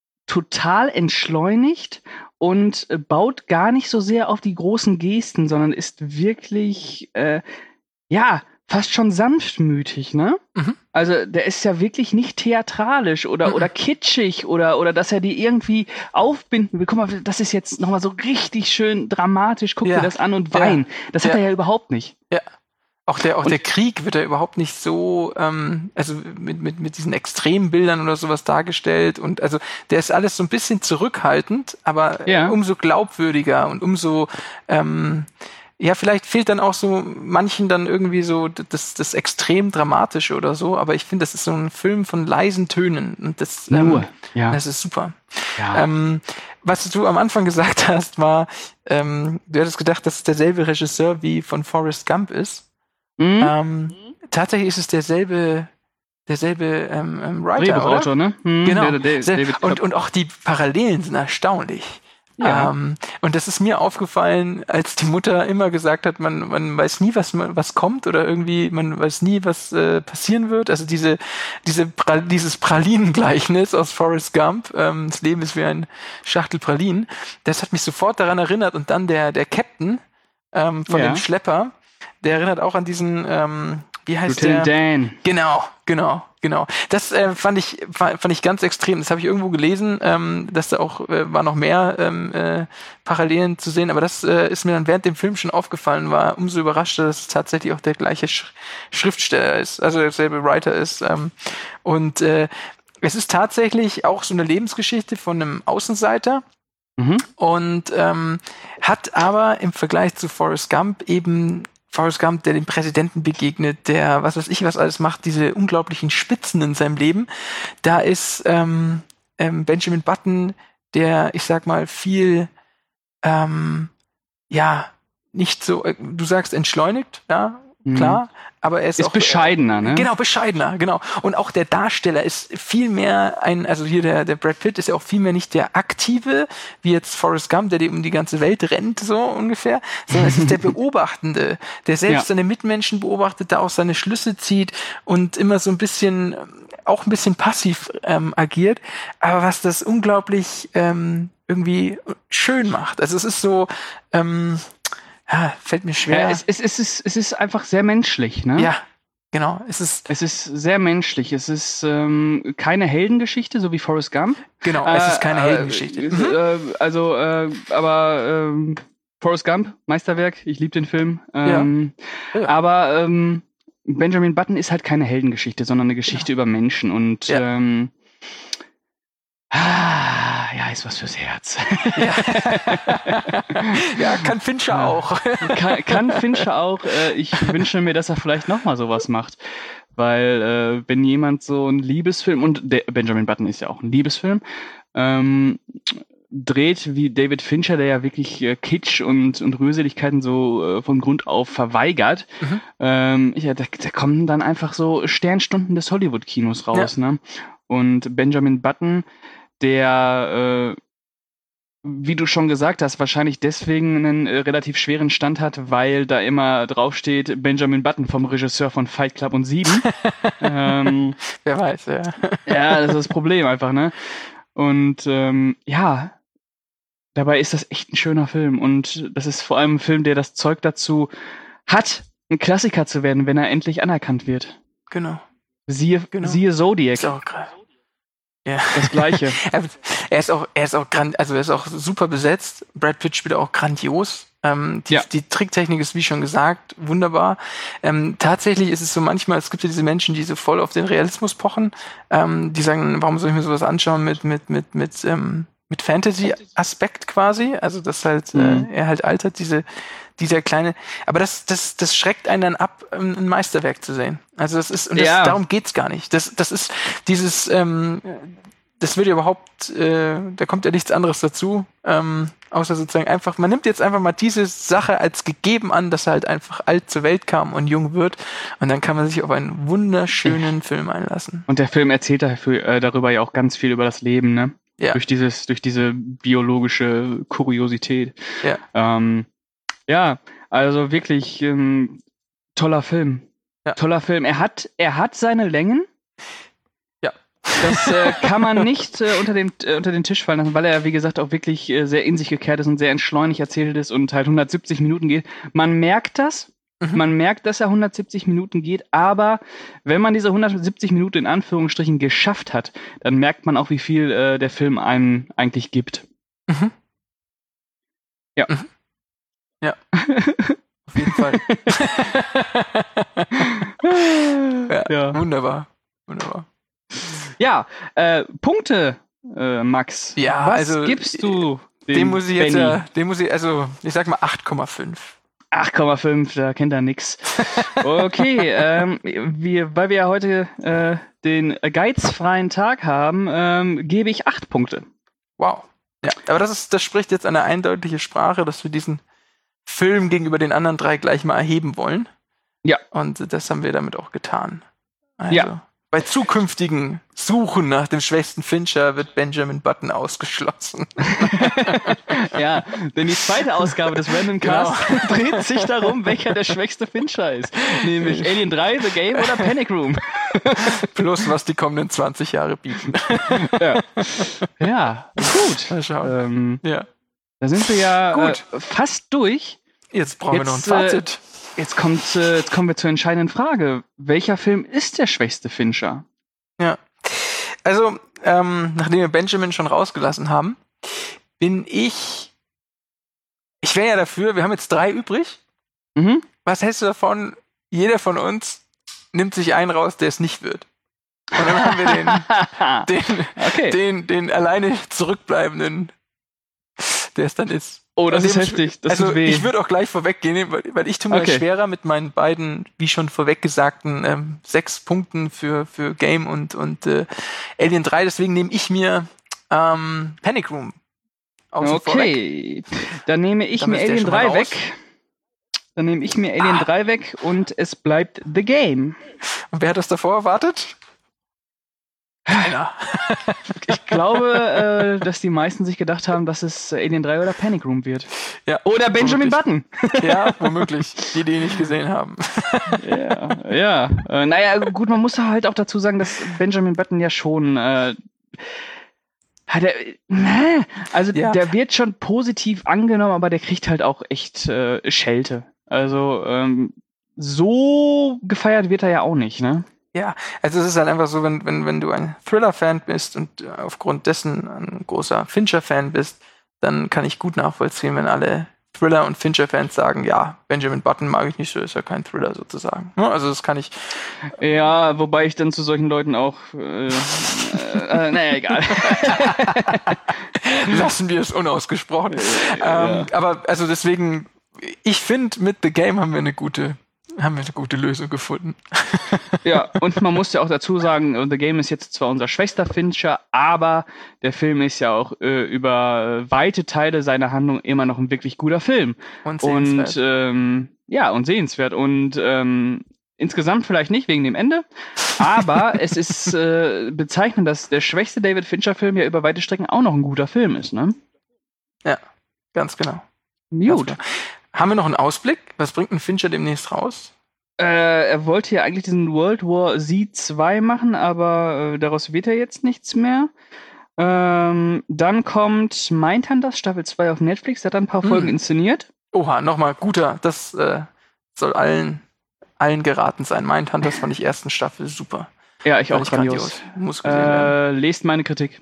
total entschleunigt und äh, baut gar nicht so sehr auf die großen Gesten, sondern ist wirklich, äh, ja, fast schon sanftmütig, ne? Mhm. Also der ist ja wirklich nicht theatralisch oder, mhm. oder kitschig oder, oder dass er die irgendwie aufbinden will. Guck mal, das ist jetzt nochmal so richtig schön dramatisch, guck ja. dir das an und wein. Ja. Das hat ja. er ja überhaupt nicht. Ja. Auch der, auch der Krieg wird ja überhaupt nicht so, ähm, also mit, mit, mit diesen Extrembildern oder sowas dargestellt. Und also der ist alles so ein bisschen zurückhaltend, aber ja. umso glaubwürdiger und umso, ähm, ja, vielleicht fehlt dann auch so manchen dann irgendwie so das, das extrem Dramatische oder so, aber ich finde, das ist so ein Film von leisen Tönen und das, ähm, ja. das ist super. Ja. Ähm, was du am Anfang gesagt hast, war, ähm, du hättest gedacht, dass es derselbe Regisseur wie von Forrest Gump ist. Mhm. Ähm, tatsächlich ist es derselbe, derselbe ähm, ähm, Writer, Drehbuchautor, ne? Mhm. Genau. Der, der, David und, und auch die Parallelen sind erstaunlich. Ja. Ähm, und das ist mir aufgefallen, als die Mutter immer gesagt hat, man, man weiß nie, was, was kommt oder irgendwie, man weiß nie, was äh, passieren wird. Also diese, diese pra- dieses Pralinengleichnis aus Forrest Gump, ähm, das Leben ist wie ein Schachtel Pralinen, das hat mich sofort daran erinnert. Und dann der, der Captain ähm, von ja. dem Schlepper, der erinnert auch an diesen, ähm, wie heißt Lieutenant der? Dan. Genau, genau, genau. Das äh, fand ich fand ich ganz extrem. Das habe ich irgendwo gelesen, ähm, dass da auch äh, war noch mehr ähm, äh, Parallelen zu sehen. Aber das äh, ist mir dann während dem Film schon aufgefallen, war umso überraschter, dass es tatsächlich auch der gleiche Sch- Schriftsteller ist, also derselbe Writer ist. Ähm, und äh, es ist tatsächlich auch so eine Lebensgeschichte von einem Außenseiter. Mhm. Und ähm, hat aber im Vergleich zu Forrest Gump eben Forrest Gump, der dem Präsidenten begegnet, der was weiß ich was alles macht, diese unglaublichen Spitzen in seinem Leben. Da ist ähm, ähm, Benjamin Button, der, ich sag mal, viel ähm, ja, nicht so, äh, du sagst entschleunigt, ja, klar, mhm. aber er ist, ist auch bescheidener, ne? Genau, bescheidener, genau. Und auch der Darsteller ist viel mehr ein, also hier der, der Brad Pitt ist ja auch viel mehr nicht der Aktive, wie jetzt Forrest Gump, der um die ganze Welt rennt, so ungefähr, sondern es ist der Beobachtende, der selbst ja. seine Mitmenschen beobachtet, da auch seine Schlüsse zieht und immer so ein bisschen, auch ein bisschen passiv ähm, agiert, aber was das unglaublich ähm, irgendwie schön macht. Also es ist so, ähm, ja, fällt mir schwer. Ja, es, es, es, ist, es ist einfach sehr menschlich, ne? Ja, genau. Es ist, es ist sehr menschlich. Es ist ähm, keine Heldengeschichte, so wie Forrest Gump. Genau, äh, es ist keine Heldengeschichte. Äh, mhm. äh, also, äh, aber äh, Forrest Gump, Meisterwerk, ich liebe den Film. Ähm, ja. Ja. Aber ähm, Benjamin Button ist halt keine Heldengeschichte, sondern eine Geschichte ja. über Menschen. Und ja. ähm, Ah, ja, ist was fürs Herz. Ja, ja kann Fincher ja. auch. Kann, kann Fincher auch. Äh, ich wünsche mir, dass er vielleicht nochmal sowas macht. Weil, äh, wenn jemand so einen Liebesfilm, und der, Benjamin Button ist ja auch ein Liebesfilm, ähm, dreht wie David Fincher, der ja wirklich äh, Kitsch und, und Rührseligkeiten so äh, von Grund auf verweigert, mhm. ähm, ja, da, da kommen dann einfach so Sternstunden des Hollywood-Kinos raus. Ja. Ne? Und Benjamin Button, der, äh, wie du schon gesagt hast, wahrscheinlich deswegen einen äh, relativ schweren Stand hat, weil da immer draufsteht Benjamin Button vom Regisseur von Fight Club und Sieben. ähm, Wer weiß, ja. Ja, das ist das Problem einfach, ne? Und ähm, ja, dabei ist das echt ein schöner Film. Und das ist vor allem ein Film, der das Zeug dazu hat, ein Klassiker zu werden, wenn er endlich anerkannt wird. Genau. Siehe, genau. siehe Zodiac. Ist auch krass. Ja. Das Gleiche. er ist auch, er ist auch grand, also er ist auch super besetzt. Brad Pitt spielt auch grandios. Ähm, die, ja. die Tricktechnik ist, wie schon gesagt, wunderbar. Ähm, tatsächlich ist es so manchmal, es gibt ja diese Menschen, die so voll auf den Realismus pochen, ähm, die sagen, warum soll ich mir sowas anschauen mit, mit, mit, mit, ähm, mit Fantasy-Aspekt quasi, also dass halt, mhm. äh, er halt altert, diese, dieser kleine, aber das, das, das schreckt einen dann ab, ein Meisterwerk zu sehen. Also das ist, und das, ja. darum geht's gar nicht. Das, das ist dieses, ähm, das wird ja überhaupt, äh, da kommt ja nichts anderes dazu, ähm, außer sozusagen einfach, man nimmt jetzt einfach mal diese Sache als gegeben an, dass er halt einfach alt zur Welt kam und jung wird, und dann kann man sich auf einen wunderschönen Film einlassen. Und der Film erzählt dafür, äh, darüber ja auch ganz viel über das Leben, ne? Ja. Durch dieses, durch diese biologische Kuriosität. Ja. Ähm, ja, also wirklich ähm, toller Film. Ja. Toller Film. Er hat, er hat seine Längen. Ja. Das äh, kann man nicht äh, unter, den, äh, unter den Tisch fallen lassen, weil er, wie gesagt, auch wirklich äh, sehr in sich gekehrt ist und sehr entschleunigt erzählt ist und halt hundertsiebzig Minuten geht. Man merkt das. Mhm. Man merkt, dass er hundertsiebzig Minuten geht, aber wenn man diese hundertsiebzig Minuten in Anführungsstrichen geschafft hat, dann merkt man auch, wie viel äh, der Film einem eigentlich gibt. Mhm. Ja. Mhm. Ja. Auf jeden Fall. ja, ja. Wunderbar. Wunderbar. Ja, äh, Punkte, äh, Max. Ja, was also gibst du dem, dem muss ich jetzt, Benny? äh, dem muss ich, also ich sag mal acht Komma fünf. acht Komma fünf, da kennt er nix. Okay, ähm, wir, weil wir ja heute äh, den geizfreien Tag haben, ähm, gebe ich acht Punkte. Wow. Ja, aber das ist, das spricht jetzt eine eindeutige Sprache, dass wir diesen Film gegenüber den anderen drei gleich mal erheben wollen. Ja. Und das haben wir damit auch getan. Also, ja. Bei zukünftigen Suchen nach dem schwächsten Fincher wird Benjamin Button ausgeschlossen. Ja, denn die zweite Ausgabe des Random Cast genau. dreht sich darum, welcher der schwächste Fincher ist. Nämlich Alien drei, The Game oder Panic Room. Plus, was die kommenden zwanzig Jahre bieten. Ja, ja gut. Mal schauen. Ähm, ja. Da sind wir ja gut. Äh, fast durch. Jetzt brauchen jetzt, wir noch ein Fazit. Äh, Jetzt, kommt, äh, jetzt kommen wir zur entscheidenden Frage. Welcher Film ist der schwächste Fincher? Ja, also ähm, nachdem wir Benjamin schon rausgelassen haben, bin ich, ich wäre ja dafür, wir haben jetzt drei übrig. Mhm. Was hältst du davon, jeder von uns nimmt sich einen raus, der es nicht wird? Und dann haben wir den, den, okay. den, den alleine zurückbleibenden, der es dann ist. Oh, das ist heftig. Das also tut weh. Ich würde auch gleich vorweggehen, weil, weil ich tue mir okay. schwerer mit meinen beiden, wie schon vorweggesagten, ähm, sechs Punkten für, für Game und, und äh, Alien drei. Deswegen nehme ich mir ähm, Panic Room außen Okay, vorweg. Dann nehme ich Dann mir Alien drei weg. Dann nehme ich mir Alien ah. drei weg und es bleibt The Game. Und wer hat das davor erwartet? Keiner. Ich glaube, äh, dass die meisten sich gedacht haben, dass es Alien drei oder Panic Room wird. Ja, oder Benjamin Button. Ja, womöglich. Die, die ihn nicht gesehen haben. Ja, ja. Äh, naja, gut, man muss halt auch dazu sagen, dass Benjamin Button ja schon äh, hat er, äh, also ja. der wird schon positiv angenommen, aber der kriegt halt auch echt äh, Schelte. Also ähm, so gefeiert wird er ja auch nicht, ne? Ja, also es ist halt einfach so, wenn, wenn, wenn du ein Thriller-Fan bist und aufgrund dessen ein großer Fincher-Fan bist, dann kann ich gut nachvollziehen, wenn alle Thriller- und Fincher-Fans sagen, ja, Benjamin Button mag ich nicht so, ist ja kein Thriller sozusagen. Also das kann ich... Ja, wobei ich dann zu solchen Leuten auch... Äh, äh, naja, egal. Lassen wir es unausgesprochen. Ja. Ähm, aber also deswegen, ich finde, mit The Game haben wir eine gute... haben wir eine gute Lösung gefunden. Ja, und man muss ja auch dazu sagen, The Game ist jetzt zwar unser schwächster Fincher, aber der Film ist ja auch äh, über weite Teile seiner Handlung immer noch ein wirklich guter Film. Und sehenswert. Und, ähm, ja, und sehenswert. Und ähm, insgesamt vielleicht nicht wegen dem Ende, aber es ist äh, bezeichnend, dass der schwächste David Fincher-Film ja über weite Strecken auch noch ein guter Film ist, ne? Ja, ganz genau. Gut. Ganz genau. Haben wir noch einen Ausblick? Was bringt ein Fincher demnächst raus? Äh, er wollte ja eigentlich diesen World War Z zwei machen, aber äh, daraus wird ja jetzt nichts mehr. Ähm, dann kommt Mindhunters Staffel zwei auf Netflix, der hat ein paar Folgen hm. inszeniert. Oha, nochmal, guter. Das äh, soll allen, allen geraten sein. Mindhunters fand ich ersten Staffel super. Ja, ich auch grandios. Muss äh, lest meine Kritik.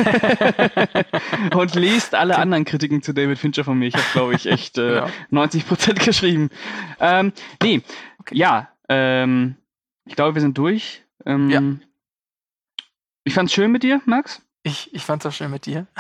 Und lest alle anderen Kritiken zu David Fincher von mir. Ich habe, glaube ich, echt äh, genau. neunzig Prozent geschrieben. Ähm, nee, okay. ja, ähm, ich glaube, wir sind durch. Ähm, ja. Ich fand's schön mit dir, Max. Ich, ich fand's auch schön mit dir.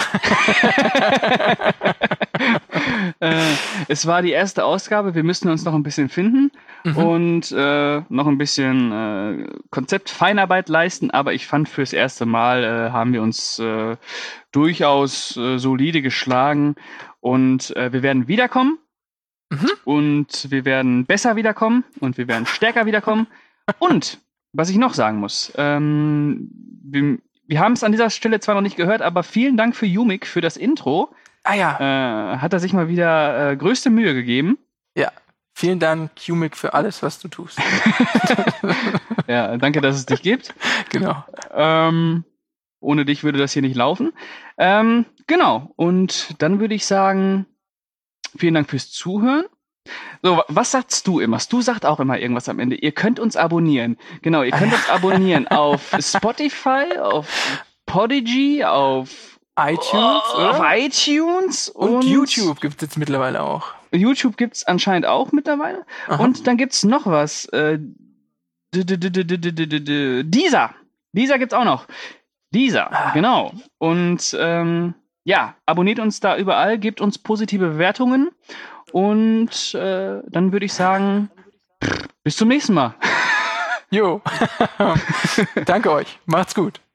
äh, es war die erste Ausgabe, wir müssen uns noch ein bisschen finden mhm. und äh, noch ein bisschen äh, Konzept-Feinarbeit leisten, aber ich fand, fürs erste Mal äh, haben wir uns äh, durchaus äh, solide geschlagen und äh, wir werden wiederkommen mhm. und wir werden besser wiederkommen und wir werden stärker wiederkommen und was ich noch sagen muss, ähm, wir wir haben es an dieser Stelle zwar noch nicht gehört, aber vielen Dank für Yumik für das Intro. Ah ja. Äh, hat er sich mal wieder äh, größte Mühe gegeben. Ja. Vielen Dank, Yumik, für alles, was du tust. Ja, danke, dass es dich gibt. Genau. Ähm, ohne dich würde das hier nicht laufen. Ähm, genau. Und dann würde ich sagen, vielen Dank fürs Zuhören. So, was sagst du immer? Du sagst auch immer irgendwas am Ende. Ihr könnt uns abonnieren. Genau, ihr könnt uns abonnieren auf Spotify, auf Podigy, auf iTunes, oh, auf iTunes und, und YouTube gibt es jetzt mittlerweile auch. YouTube gibt es anscheinend auch mittlerweile. Aha. Und dann gibt es noch was. Äh, Dieser. Dieser gibt es auch noch. Dieser, ah. genau. Und ähm, ja, abonniert uns da überall, gebt uns positive Bewertungen. Und äh, dann würde ich sagen, bis zum nächsten Mal. Jo. Danke euch. Macht's gut.